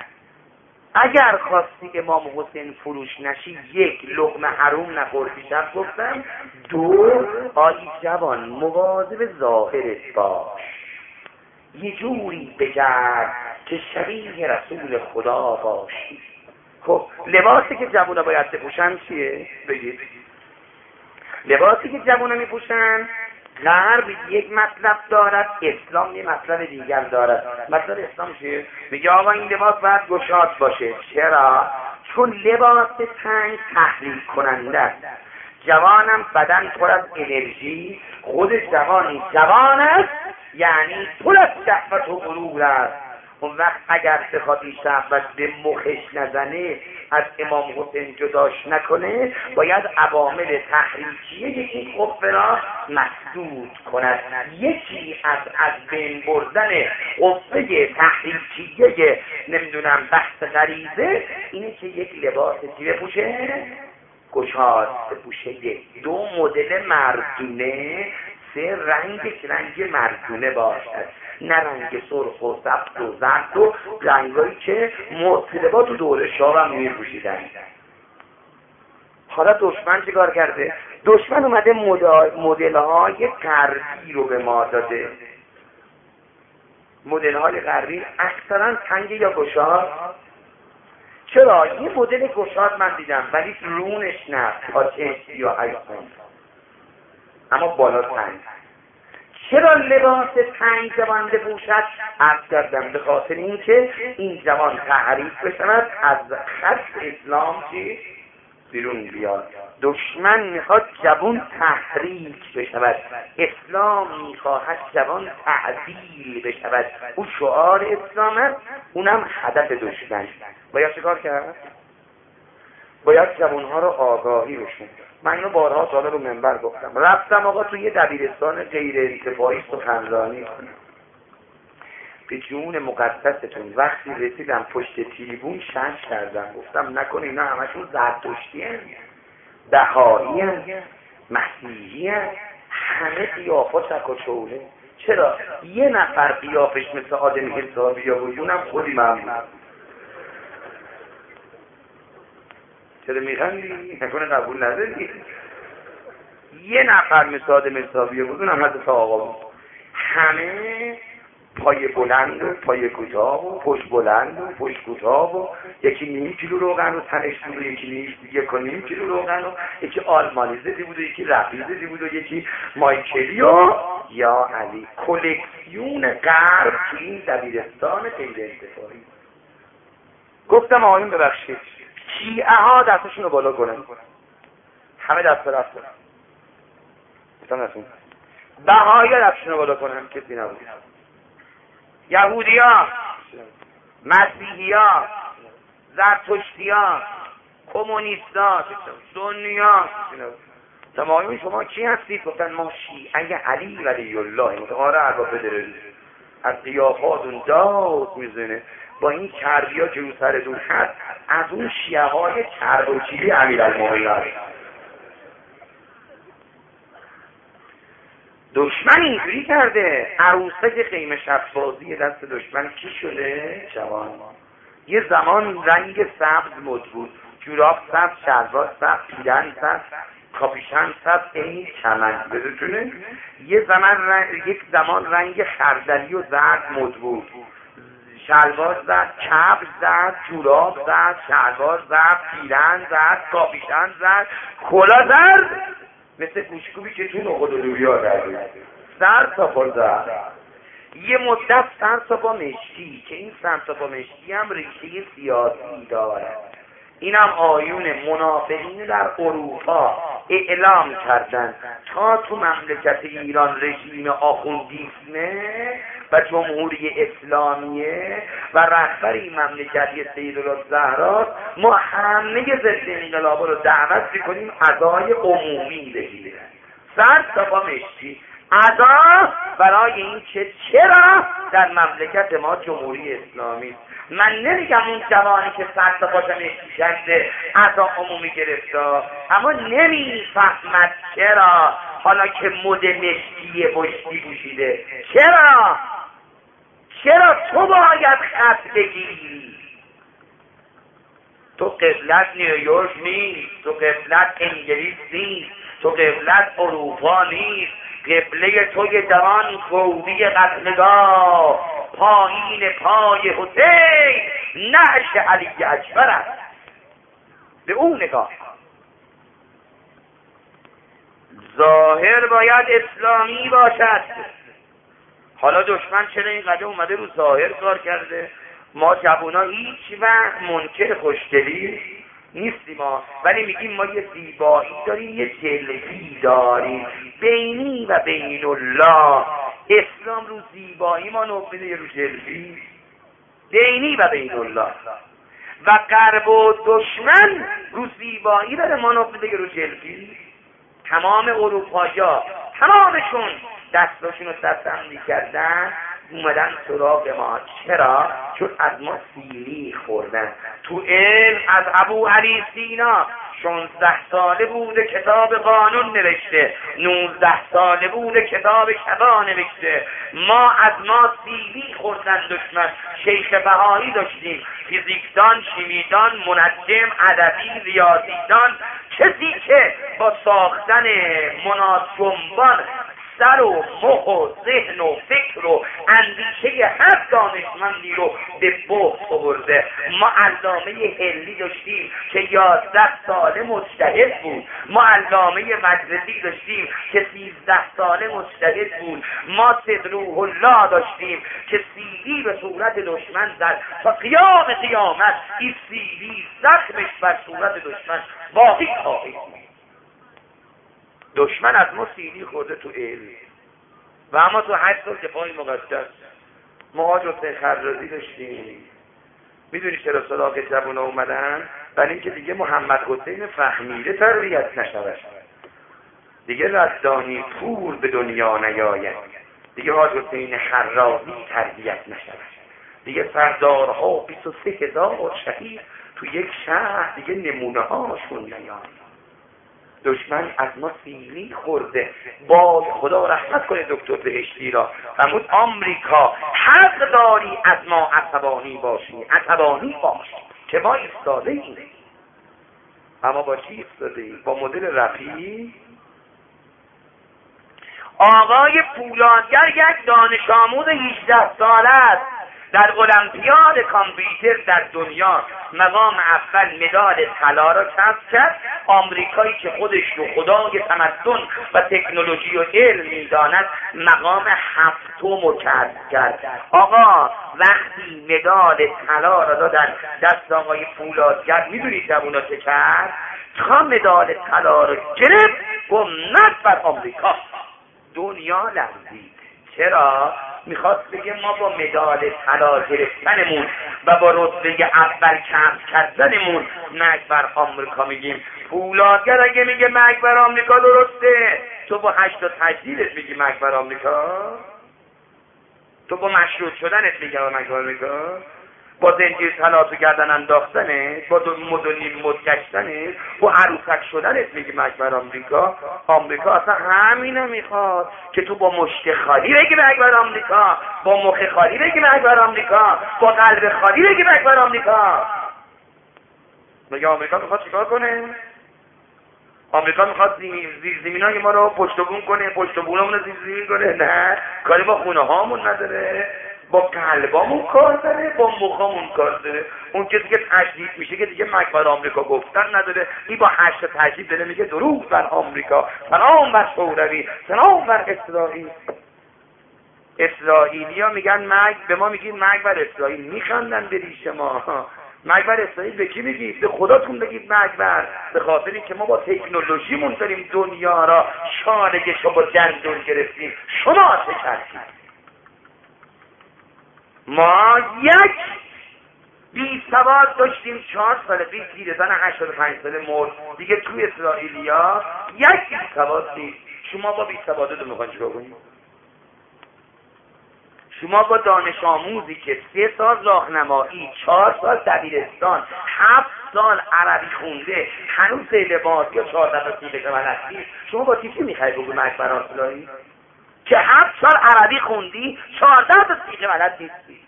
اگر خواستی امام حسین فروش نشی 1 لقمه حروم نخوردی شب گفتم. 2 آی جوان مواظب ظاهرت باش، یه جوری بگرد که شبیه رسول خدا باشی. خب لباسی که جوونا باید بپوشن چیه؟ بگید. لباسی که جوونا میپوشن غرب یک مطلب دارد، اسلام یک مطلب دیگر دارد. مطلب اسلام چیه؟ میگه آقا این لباس باید گشاد باشه. چرا؟ چون لباس تنگ تحریک کننده است. جوانم بدن پر از انرژی، خود جوان است یعنی پر از شهوت و غرور است. اون وقت اگر بخواد این شهوت به مخش نزنه، از امام حسین جداش نکنه، باید عوامل تحریکیه این قوه را مسدود کند. یکی از بین بردن قوه تحریکیه نمیدونم بحث غریزه اینه که یک لباس چی بپوشه؟ گشاد بپوشه. 2 مدل مردونه، 3 رنگ مردونه باشد، نه رنگ سرخ و سبز و زرد و رنگایی که مطلبا تو دوره شاه هم میپوشیدن. حالا دشمن چیکار کرده؟ دشمن اومده مدل‌های غربی رو به ما داده. مدل‌های غربی اکثرا تنگ یا گشاد. چرا؟ یه مدل گشاد من دیدم ولی رونش نه، پاچه 38 سانتی اما بالا تنگ. چرا لباس تنگ جوان بپوشد؟ عرض کردم به خاطر اینکه این جوان تحریک بشود از خط اسلام چی؟ بیرون بیاد. دشمن میخواد جوان تحریک بشود، اسلام میخواهد جوان تعدیل بشود. او شعار اسلام است، اونم هدف دشمن. باید چه کار کرد؟ باید جوانها رو آگاهی بشون. من اینو بارها ساله رو منبر گفتم. رفتم آقا توی یه دبیرستان غیر انتفاعی سخنرانی کنم. به جون مقدستون وقتی رسیدم پشت تریبون شک کردم، گفتم نکنه اینا همشون زرتشتی هست، بهایی هست، مسیحی هست، همه قیافا چک و چوله. چرا؟ یه نفر قیافش مثل آدم حسابی ها بود، اونم خودی من بود. چرا میخندی؟ نکنه قبول نداری؟ یه نفر مثل آدم حسابی ها بود، اونم حضرت آقا بود. همه پای بلند و پای کوتاه و پشت بلند و پشت کوتاه و یکی نیم کیلو روغن رو تنش بود و یکی نیم کیلو روغن و یکی آلمانی زدی بود و یکی رفی زدی بود و یکی مایکلی و یا علی کلکسیون غرب تو این دبیرستان غیر انتفاعی. گفتم آقایون ببخشید، شیعه ها دستشون رو بالا کنن. همه دست رفتن. گفتم نسون بهایی ها دستشون رو بالا کنن، کسی نبود. یهودی ها، مسیحی ها، زرتشتی ها، کمونیست ها، سنی ها. تمامی شما کی هستید؟ گفتن ما شیعه علی ولی الله. آره ارباب بدرید. از قیافاتون داد میزنه با این چربی ها که رو سرتون هست، از اون شیعه های چرب و چیلی امیرالمومنین. دشمن اینجوری کرده. عروسک خیمه شب‌بازی دست دشمن کی شده؟ جوان. یه زمان رنگ سبز مد بود، جوراب سبز، شلوار سبز، پیرهن سبز، کاپیشن سبز، این چمن بدونه. یک زمان رنگ خردلی و زرد مد بود، شلوار زرد، کبر زرد، جوراب زرد، شلوار زرد، پیرهن زرد، کاپیشن زرد، کلاه زرد، مثل گوشکوبی که تو نخود و لوبیا دارید. سر تا پا زرد. یه مدت سر تا پا مشکی، که این سر تا پا مشکی هم ریشه سیاسی داره. اینم آیون منافقین در اروپا اعلام کردن تا تو مملکت ایران رژیم آخوندیسمه و جمهوری اسلامیه و رهبر این مملکت سیدالزهرا، ما همه ضد انقلابا رو دعوت میکنیم عزای عمومی بگیره. سر تا پا مشکی عزا برای این که چرا در مملکت ما جمهوری اسلامی. من نمیگم اون جوانی که سر تا پا مشکی شده عزا عمومی گرفته، اما نمیفهمد چرا حالا که مد مشکی پشتی پوشیده. چرا تو باید خط بگیری؟ تو قبلت نیویورک نیست، تو قبلت انگلیس نیست، تو قبلت اروپا نیست. قبله توی جوان گودی قتلگاه پایین پای حسین نعش علی اکبر است. به اون نگاه. ظاهر باید اسلامی باشد. حالا دشمن چرا اینقدر اومده رو ظاهر کار کرده؟ ما جوونا هیچ وقت منکر خوشدلی نیستیم ولی میگیم ما یه زیبایی داریم، یه جلوه‌ای داریم بینی و بین الله. اسلام رو زیبایی ما نوبیده رو جلوه‌ای بینی و بین الله، و غرب و دشمن رو زیبایی داره ما نوبیده رو جلوه‌ای. تمام اروپایی‌ها تمامشون دستاشون رو دستم میکردن اومدن سراغ ما. چرا؟ چون از ما سیلی خوردن. تو علم از ابو علی سینا 16 ساله بوده کتاب قانون نوشته، 19 ساله بوده کتاب شفا نوشته. از ما سیلی خوردن دشمن. شیخ بهایی داشتیم، فیزیکدان، شیمیدان، منجم، ادبی، ریاضیدان، کسی که با ساختن مناجمبان سر و مخ و ذهن و فکر و اندیشه هر دانشمندی رو به بحث آورده. ما علامه حلی داشتیم که 11 ساله مجتهد بود. ما علامه مجلسی داشتیم که 13 ساله مجتهد بود. ما صدروح الله داشتیم که 30 به صورت دشمن زد تا قیام قیامت این سیلی زخمش بر صورت دشمن باقی خواهد. دشمن از ما سیلی خورده تو علم و اما تو 8 سال دفاع مقدس ما حاج حسین خرازی داشتیم. میدونی چرا سراغ جوونا اومدن؟ برای اینکه دیگه محمد حسین فهمیده تربیت نشود، دیگه ردانی پور به دنیا نیاید، دیگه حاج حسین خرازی تربیت نشود، دیگه سردارها 23,000 شهید تو یک شهر دیگه نمونه هاشون نیاید. دشمن از ما سیلی خورده. با خدا رحمت کنه دکتر بهشتی را. فرمود آمریکا حق داری از ما عصبانی باشی، عصبانی باش که ما ایستاده ایم. اما با چی ایستاده ایم؟ با مدل رفیع. آقای پولادگر یک دانش آموز 18 ساله است، در المپیاد کامپیوتر در دنیا مقام اول مدال طلا را کسب کرد. آمریکایی که خودش رو خدای تمدن و تکنولوژی و علم می‌داند مقام 7م رو کسب کرد. آقا وقتی مدال طلا را دادن دست آقای پولادگر، میدونید جوونا چه کرد؟ تا مدال طلا رو گرفت گمنت بر آمریکا. دنیا لرزید. چرا؟ میخواست بگه ما با مدال طلا گرفتنمون و با رتبه اول کسب کردنمون مرگ بر آمریکا میگیم. پولادگر اگه میگه مرگ بر آمریکا درسته، تو با 8 تا تجدیدت میگی مرگ بر آمریکا؟ تو با مشروط شدنت میگی مرگ بر آمریکا؟ با زنجیر طلا تو گردن انداختنت، با مدونی مدگشتنت، با عروسک شدنت میگی مرگ بر آمریکا؟ آمریکا اصلا همینو میخواد که تو با مشت خالی بگی مرگ بر آمریکا، با مخ خالی بگی مرگ بر آمریکا، با قلب خالی بگی مرگ بر آمریکا. مگه آمریکا میخواد چیکار کنه؟ آمریکا میخواد زیرزمینای ما رو پشت و بون کنه، پشت و بونمون رو زیرزمین کنه؟ نه، کاری با خونه هامون نداره، با قلبامون کار داره، با مخامون کار داره. اون کسی که تجدید میشه که دیگه مرگ بر آمریکا گفتن نداره. این با 8 تجدید داره میگه درود بر آمریکا، سلام بر شوروی، سلام بر اسرائیل. اسرائیلیا میگن مرگ، به ما میگین مرگ بر اسرائیل، میخندن به ریش ما. مرگ بر اسرائیل به کی میگید؟ به خداتون بگید مرگ بر. به خاطر اینکه ما با تکنولوژیمون داریم دنیا را شارگش رو با دندون گرفتیم. شما چه کردید؟ ما یک بی سواد داشتیم 4 سال پیش، پیرزن 85 ساله مرد دیگه توی اسرائیلیا. یک بی سواد نیست. شما با بی سوادت رو میخواین چیکار کنید؟ شما با دانش آموزی که 3 سال راهنمایی، 4 سال دبیرستان، 7 سال عربی خونده، هنوز لباس یا 14 تا سیغه بلد نیست، شما با چی میخوای بگو مرگ بر آمریکا؟ که 7 سال عربی خوندی، 14 تا سیغه بلد نیستی.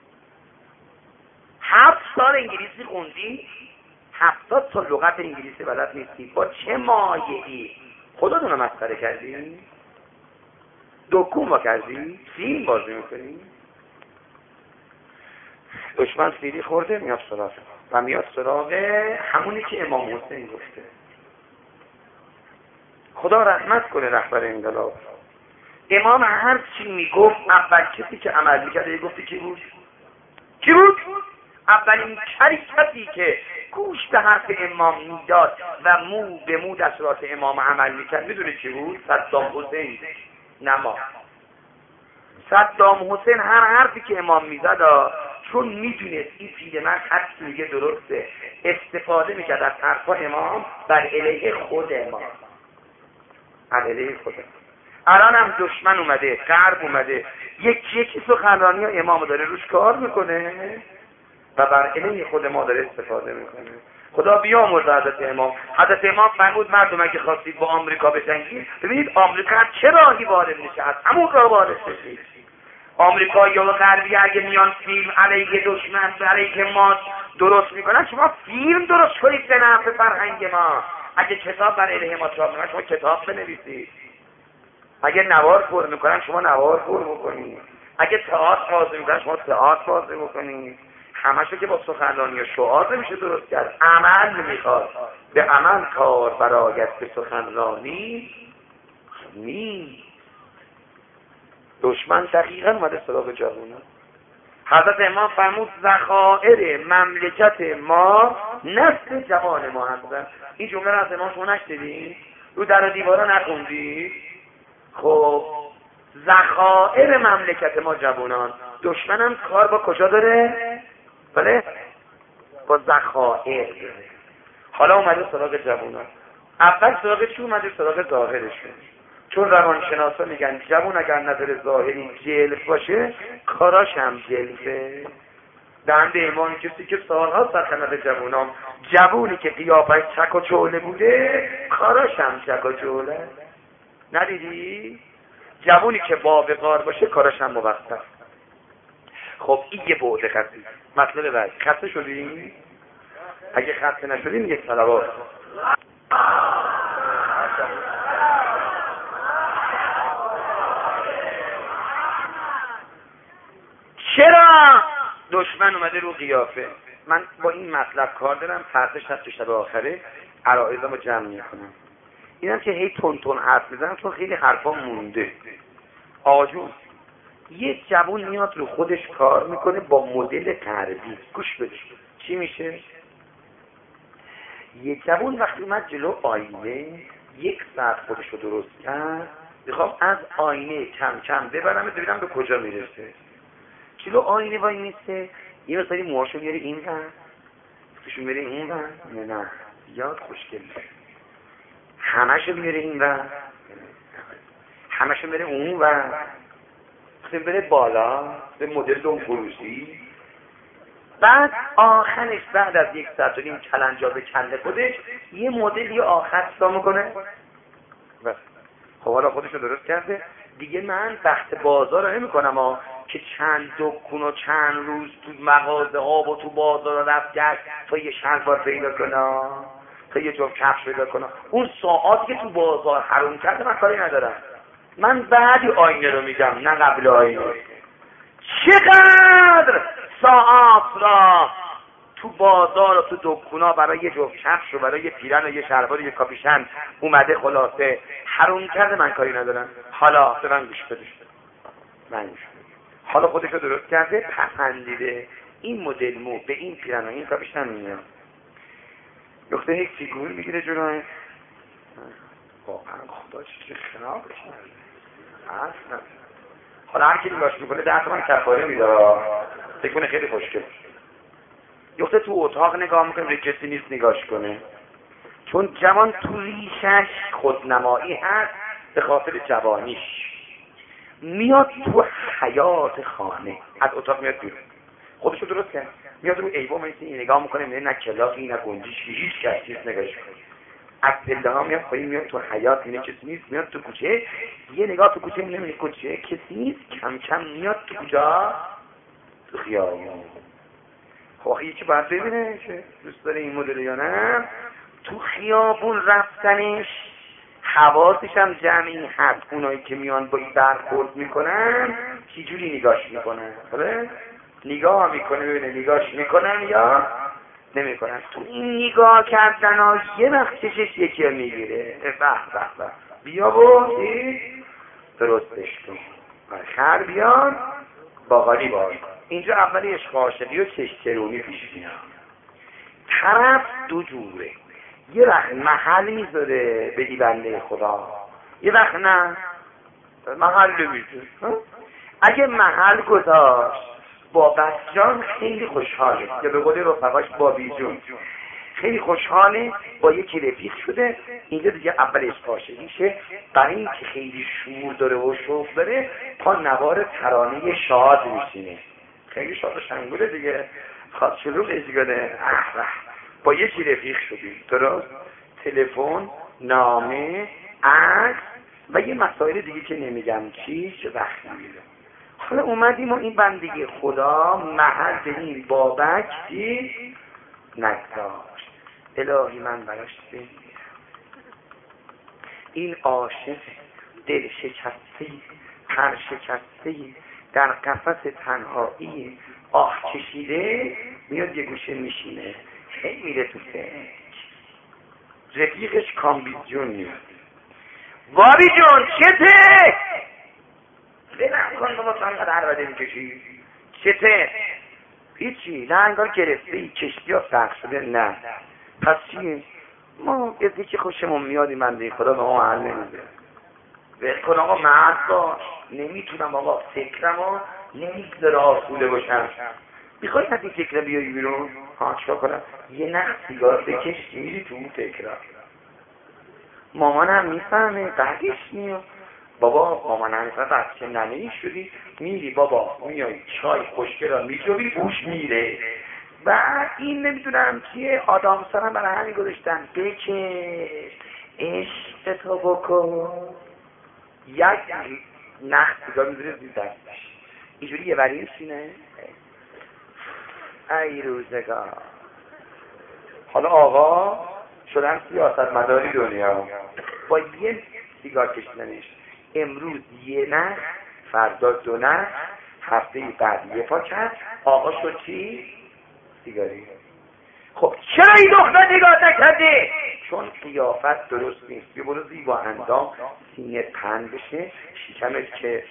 7 سال انگلیسی خوندی، 70 سال لغت انگلیسی بلد نیستی. با چه مایه‌ای خودتون رو مسخره کردی؟ دکون با کردی؟ فیلم بازی میکنی؟ دشمن سیلی خورده میاد سراغ و میاد سراغ همونی که امام حسین گفته. خدا رحمت کنه رهبر انقلاب. امام هر چی میگفت اول کسی که عمل میکرد گفتی کی بود؟ کی بود؟ اولین کسی که گوش به حرف امام میداد و مو به مو دستورات امام عمل میکرد میدونی کی بود؟ صدام حسین. نما صدام حسین هر حرفی که امام میزد چون میدونست این پیرمرد هر چی میگه درسته، استفاده میکرد از حرف امام بر علیه خود امام، بر علیه خود امام. الان هم دشمن اومده، غرب اومده، یکی سخنرانی ها امام داره روش کار میکنه و بر علیه خود ما داره استفاده میکنه. خدا بیامرز حضرت امام. حضرت امام فرمود مردم اگه خواستید با آمریکا بجنگید، ببینید آمریکا چه راهی وارد میشه، از همون راه وارد بشید. آمریکا یا غربی اگه میان فیلم علیه دشمن علیه ما درست میکنن، شما فیلم درست کنید به نفع فرهنگ ما. اگه کتاب بر علیه ما چاپ میکنن، شما کتاب بنویسید. اگه نوار پر میکنن، شما نوار پر بکنید. اگه تئاتر بازی میکنن، شما تئاتر بازی بکنید. همشو که با سخنرانی و شعار نمیشه درست کرد، عمل میخواد. به عمل کار برآید، به سخنرانی نی. دشمن دقیقا اومده سراغ جوونا. حضرت امام فرمود ذخایر مملکت ما نسل جوان ما هستن. این جمله را از امام شما نشنیدین؟ رو در و دیوارا نخوندی؟ خب ذخایر مملکت ما جوانان. دشمنم کار با کجا داره؟ بله با ذخایر. حالا اومده سراغ جوانان. اول سراغ چی اومده؟ سراغ ظاهرشون. چون روانشناسا میگن جوان اگر نظر ظاهری جلف باشه کاراش هم جلفه. دنده ایمان کسی که سالها سرخنده جوونی که قیافش چک و چوله بوده کاراش هم چک و چوله. ندیدی؟ جوونی که باوقار باشه کاراش هم موقت. خب این یه بعد خطی. مطلب بعد خسته شدیم؟ اگه خسته نشدیم یک صلوات. چرا دشمن اومده رو قیافه؟ من با این مطلب کار دارم. فردا شب آخره عرایضمو جمع میکنم. اینم که هی تون تون حرف میزنم چون خیلی حرفا مونده. آجون یه جوون میاد رو خودش کار میکنه با مدل غربی. گوش بده چی میشه؟ یه جوون وقتی اومد جلو آینه یک ساعت خودش رو درست کرد، میخوام از آینه کم کم ببرم ببینم به کجا میرسه. جلو آینه وای میسته یه مثلا موهاشو میاره این ور، کشون میاره این ور، نه یاد خوشگل همشو میاره این ور، همشو میاره اون ور، خیلی بره بالا به مدل دون فروشی. بعد آخرش بعد از یک ساعت و نیم کلنجا به کله خودش یه مدل یه آخر چطا میکنه. خب حالا خودش رو درست کرده دیگه. من بحث بازار رو نمی کنم که چند دکون و چند روز تو مغازه ها و تو بازار رفت گشت تا یه شلوار پیدا کنه، تا یه جفت کفش پیدا کنه. اون ساعاتی که تو بازار حروم کرده من کاری ندارم. من بعدی آینه رو میگم نه قبل آینه. چقدر ساعات را تو بازار و تو دکونا برای یه جفت کفش و برای یه پیرن و یه شلوار و یه کاپیشن اومده خلاصه حروم کرده من کاری ندارم. حالا به من گوش بده. من گوش بده. حالا خودش رو درست کرده پسندیده این مدل مو به این پیرن و این کاپیشن میاد. دختر یک فیگور میگیره جلوی واقعا خدا چه خرابش اصلا. حالا هر کی نگاش میکنه 10 تومن کفاره میده. فکر کنه خیلی خوشگل. دختر تو اتاق نگاه میکنه به کسی نیست نگاش کنه. چون جوان تو ریشش خودنمایی هست به خاطر جوانیش. میاد تو حیات خانه از اتاق میاد بیرون. خودشو درست کرد. میاد رو ایوان این نگاه میکنه میبینه نه کلاقی نه گنجیش هیچ کسی نیست نگاش کنه. از پله ها میاد پایین میاد تو حیات میبینه کسی نیست. میاد تو کوچه یه نگاه تو کوچه میبینه کوچه کسی نیست. کم کم میاد تو کجا؟ تو خیابون. خب یکی باید ببینه که دوست داره این مدل یا نه. تو خیابون رفتنش حواسش هم جمعی هست. اونایی که میان با این برخورد میکنن چی جوری نگاش میکنن؟ بله؟ نگاه میکنه ببینه نگاش میکنن یا نمیکنن. تو این نگاه کردن ها یه وقت چشش یکی میگیره. بیا و درستش کن. خر بیان باقالی باز. اینجا اولی عشق عاشقی و چشترونی پیش میاد. طرف دو جوره. یه وقت محل میذاره به بنده خدا، یه وقت نه محل نمیذاره. اگه محل گذاشت بابک جان خیلی خوشحاله که به قول رفقاش بابی جون خیلی خوشحاله با یکی رفیق شده. اینجا دیگه اول عشق عاشقیشه. برای اینکه خیلی شور داره و شوق داره پا نوار ترانه شاد میشینه. خیلی شاد و شنگوله دیگه. خواد شروع ازگانه با یکی رفیق شدیم. درست؟ تلفن، نامه، عکس و یه مسائل دیگه که نمیگم چیش وقت نمیده. حالا اومدیم و این بندگی خدا محل به این بابک چی نگذاشت. الهی من براش بمیرم. این عاشق دل شکسته پر شکسته در قفس تنهایی آه کشیده میاد یه گوشه میشینه. خیلی میره تو فکر. رفیقش کامبیز جون میاد. بابی جون چته؟ بلم کن بابا تو انقدر عربده میکشی. چته؟ هیچی، نه انگار گرفته کشتی ها سخت شده. نه پس چیه؟ ما از که خوشمون میادی من دی خدا به ما حل نمیده. بلکن آقا مرد باش، نمیتونم آقا فکرمو نمیگذاره آسوده باشم. میخوایی از این فکر بیایی بیرون؟ چیکار کنم؟ یه نخ سیگار بکش میری تو اون فکرها. مامانم میفهمه بعدش میاد. بابا مامانم میفهمه بچه ننهی شدی میری بابا میای چای خشکه را میجوی بوش میره. بعد این نمیدونم چیه آدم سرم برای همین گذاشتن بکش عشق تو بکن. یک نخ سیگار میذاره زیر دستش اینجوری یه وری میشینه. ای روزگار. حالا آقا شدن سیاست مداری دنیا با یه سیگار کشیدنش. امروز یه نخ، فردا دو نخ، هفته بعد یه پاکت. آقا شد چی؟ سیگاری. خب چرا این دختر نگاه نکرده؟ چون قیافت درست نیست. بیا برو زیبا اندام سینه پن بشه، شکمت که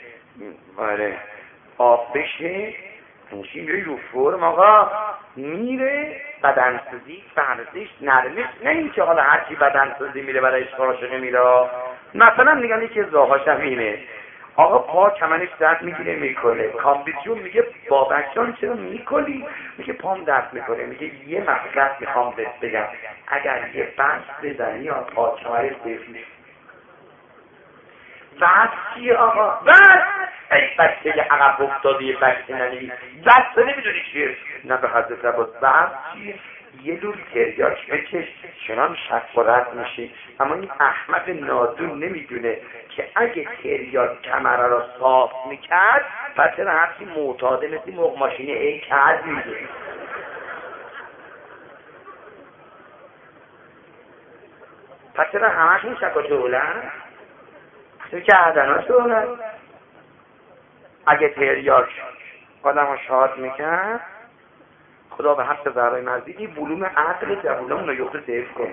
آب بشه، همچین میری رو فرم. آقا میره بدنسازی، فرزش، نرمش. نه این که حالا هرچی بدنسازی میره برای عشق عاشقی میره. مثلا میگن یکی از راهاش هم اینه آقا پا کمنش درد میگیره میکنه. کامبیزیون میگه بابک جان چرا میکنی؟ میگه پام درد میکنه. میگه یه مطلب میخوام بهت بگم، اگر یه بست بزنی یا پا کمرش بفیش. بس چیه آقا؟ بس ای بچه یه عقب افتاده یه بچه ننوی بس نمیدونی چیه؟ نه به حضرت عباس بس چیه؟ یه دور تریاک بکش چنان شک و رد میشی. اما این احمد نادون نمیدونه که اگه تریاک کمره را صاف میکرد پس چرا هرچی معتاده مثل موق ماشینه ای کرد میگه. پس چرا همه‌شون شک و جولن؟ چه کردن شولن؟ اگه تریاک آدم ها شاد میکرد خدا به حق ذرای مزدیدی بلوم عقل جوولان رو یخته سیف کنه.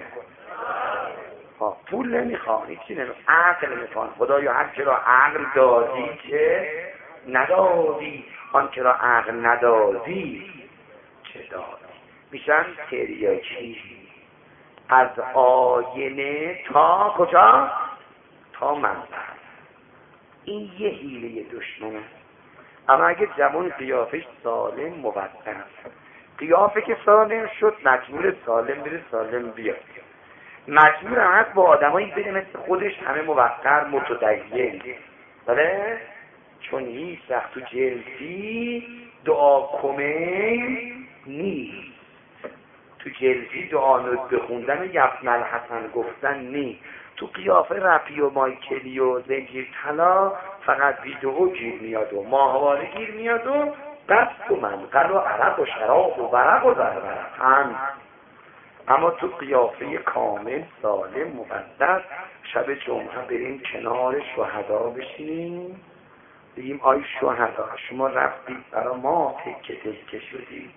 پول نمیخواه، هیچی نمیخواه، عقل میخواه. خدا یا هر که را عقل دادی که ندادی، آن که را عقل ندادی چه دادی. میشن تریاکی از آینه تا کجا؟ تا منبر. این یه حیله دشمنه. اما اگه جوان قیافش سالم موقت قیافه که سالم شد مجبور سالم بره سالم بیاد. مجبور هم هست با آدمایی بده مثل خودش همه موقر متدین. بله؟ چون هیچ وقت تو جلسی دعا کمه نیست. تو جلسی دعا نود بخوندن و یفن الحسن گفتن نیست. تو قیافه رپی و مایکلی و زنجیر طلا فقط ویدئو گیر میاد و ماهواره گیر میاد و دست و منقل و عرق و شراب و ورق و زرورق هم. اما تو قیافه کامل سالم مقدس شب جمعه بریم کنار شهدا بشینیم بگیم آی شهدا شما رفتید برای ما تکه تکه شدید.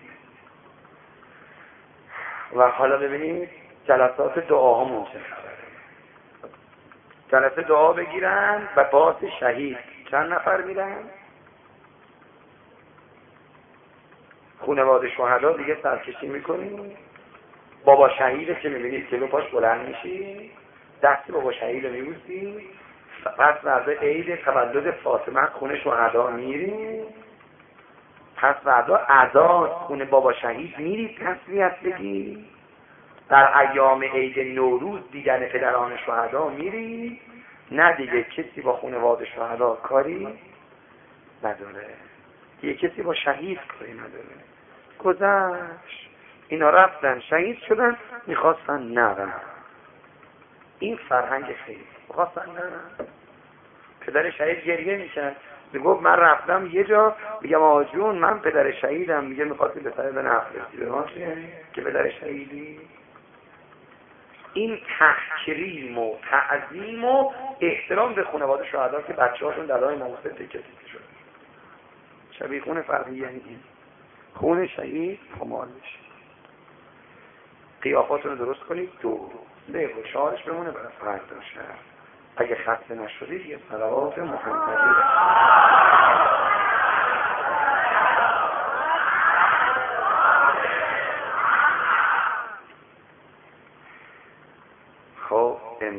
و حالا ببینید جلسات دعاهامون چه خبره. جلسه دعا بگیرن و باز شهید چند نفر میرن؟ خانواده شهدا دیگه سرکشی میکنیم. بابا شهیده که میبینید که پاش بلند میشی دستی بابا شهید رو میبوسی. پس فردا عید تولد فاطمه خونه شهدا میریم. پس فردا اذان خونه بابا شهید میرید تسلیت بگی. در ایام عید نوروز دیدن پدران شهدا میری. نه دیگه کسی با خانواده شهدا کاری نداره. دیگه کسی با شهید کاری نداره. گذشت اینا رفتن شهید شدن میخواستن نرن. این فرهنگ خیلی میخواستن نرن. پدر شهید گریه میکرد میگفت من رفتم یه جا میگم آقا جون من پدر شهیدم. میگه میخواستی به سر نفرستی به ما که پدر شهیدی. این تحکریم و تعظیم و احترام به خانواده شهدا که بچه هاشون در راه امام حسین تکه تکه شد. شبیه خون فرقی یعنی این خون شهید خمال بشه. قیافاتون رو درست کنید. 2 3 و 4 بمونه برای فردا شب. اگه خسته نشدید یه صلوات محمدی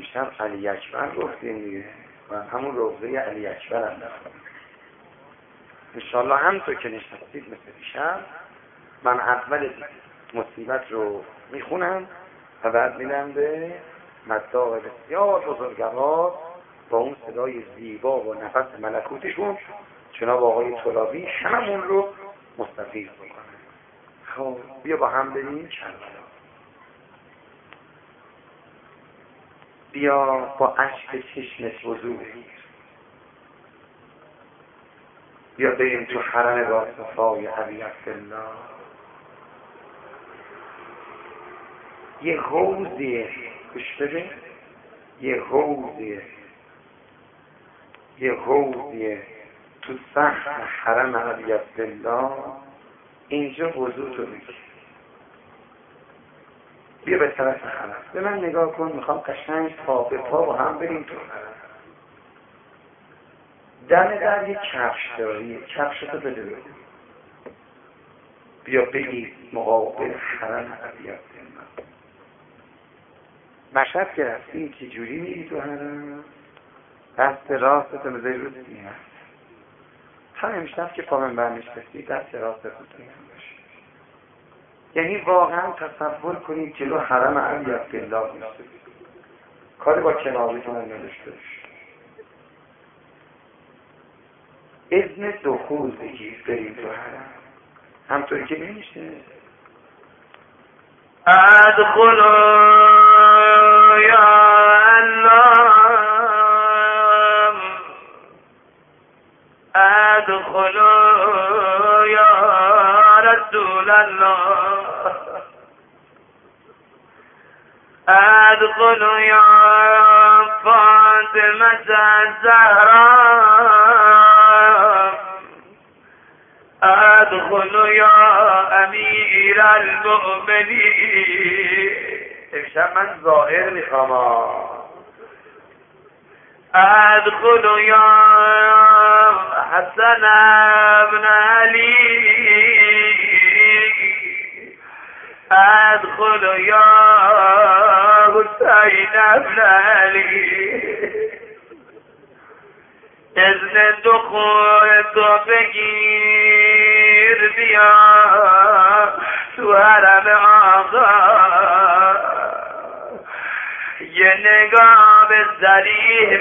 امشب علی اکبر گفتیم دیگه و همون روضه علی اکبر هم دارم. انشاءالله همونطور که نشستید مثل دیشب من اول مصیبت رو میخونم و بعد میدم به مداح بسیار بزرگوار با اون صدای زیبا و نفس ملکوتشون جناب آقای طلابی همون رو مستفیض بکنن. خب بیا با هم بریم کربلا. بیا با اشک چشمت وضو بگیر. بیا بریم تو حرم با صفای ابی عبدالله. یه حوضیه، گوش بده، یه حوضیه تو صحن حرم ابی عبدالله. اینجا وضو تو بگیر. بیا به طرف حرم، به من نگاه کن، میخوام قشنگ پا به پا با هم بریم تو حرم. دم در یک کفش داری، کفشتو بده بگو. بیا بگیر مقابل حرم ابی عبدالله. مشهد که رفتی چجوری میری تو حرم؟ دست راستتو بذاری رو سینه. تا امشب که پا من برنشستی دست راستتو سینه باشه. یعنی واقعا تصور کنید جلو حرم ابی عبدالله میسته. کاری با کنارتون نداشته باش. اذن دخول بگیر بریم تو حرم. همطوری که نمیشه ادخلوا یا الله ادخلوا یا رسول الله ادخلوا یا فاطمه الزهرا ادخلوا یا امیر المؤمنین. امشب من ظاهر میخوام. ادخلوا یا حسن ابن علی ادخلوا یا حسین ابن علی. اذن دخول تو بگیر بیا تو حرم آقا. یه نگاه به ذریح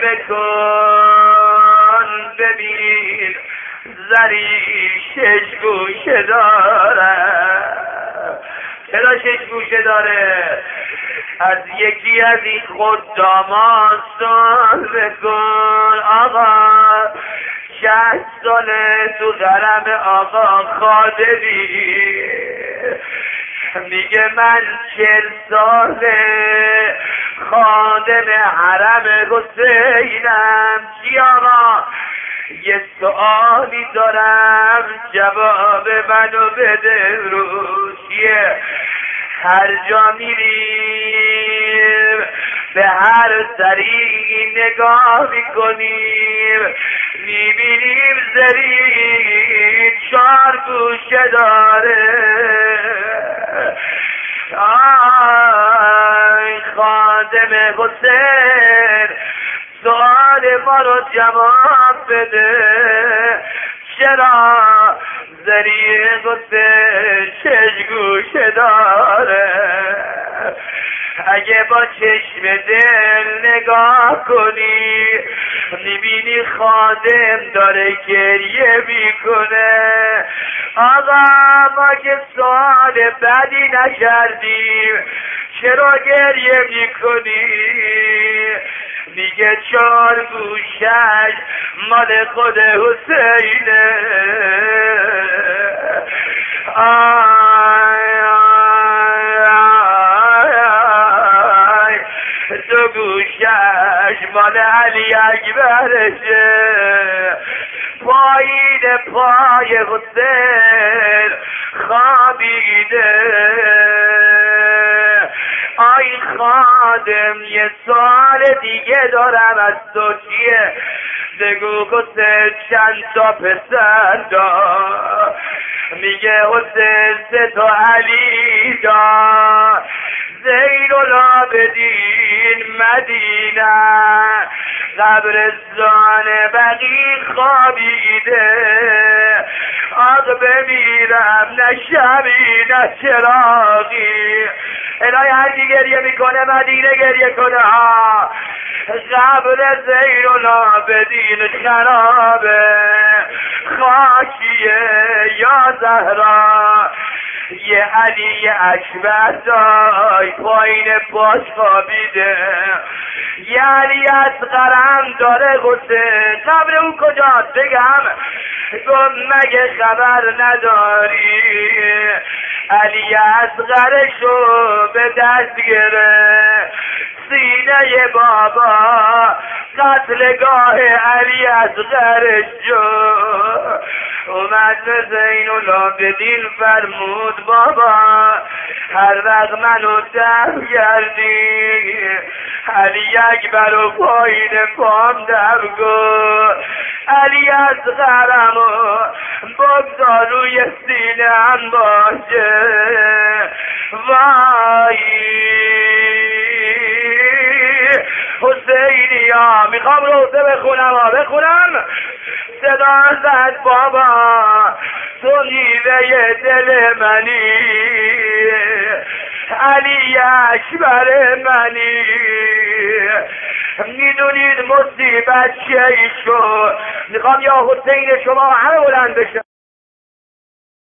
بکن ببین ذریح 6 گوشه داره. چرا 6 گوشه داره؟ از یکی از این خدامان سوال بکن آقا 60 ساله تو حرم آقا خادمی. میگه من 40 ساله خادم حرم حسینم. چی آقا؟ یه سؤالی دارم جواب منو بده. روشیه هر جا میریم به هر طریقی نگاه میکنیم میبینیم زری 4 گوشه داره. آی خادم حسین سؤال ما رو جواب بده. چرا زری حسین 6 گوشه داره؟ اگه با چشم دل نگاه کنی میبینی خادم داره گریه میکنه. آقا ما که سوال بدی نکردیم چرا گریه میکنی؟ میگه 4 گوشش مال خود حسینه. آی آی آی 2 گوشش مال علی اکبرشه. پایین پای حسین خوابیده. آی خادم یه سوال دیگه دارم از تو چیه؟ بگو حسین چند تا پسر دار؟ میگه حسین 3 تا علی دار. زین العابدین مدینه قبرستان بقی خوابیده آق بمیرم نه شبی نه چراغی الهی هر کی گریه میکنه مدینه گریه کنه قبر زین العابدین خرابه خاکیه یا زهرا یه علی اکبر دای پایین باش خوابیده یه علی اصغرم داره غصه قبر او کجاست بگم تو مگه خبر نداری علی اصغرشو به دست گره سینه بابا قتلگاه علی اصغرش جو اومد به زین العابدین فرمود بابا هر وقت منو دم گردی علی اکبر و پایین پام دم گو علی اصغرمو بگذار روی سینه هم باشه وای حسینی ها میخوام روزه بخونم صدا زد بابا تو نیوه دل منی علی اکبر منی میدونید مصیبت چیه شد میخوام یا حسین شما همه بلند بشه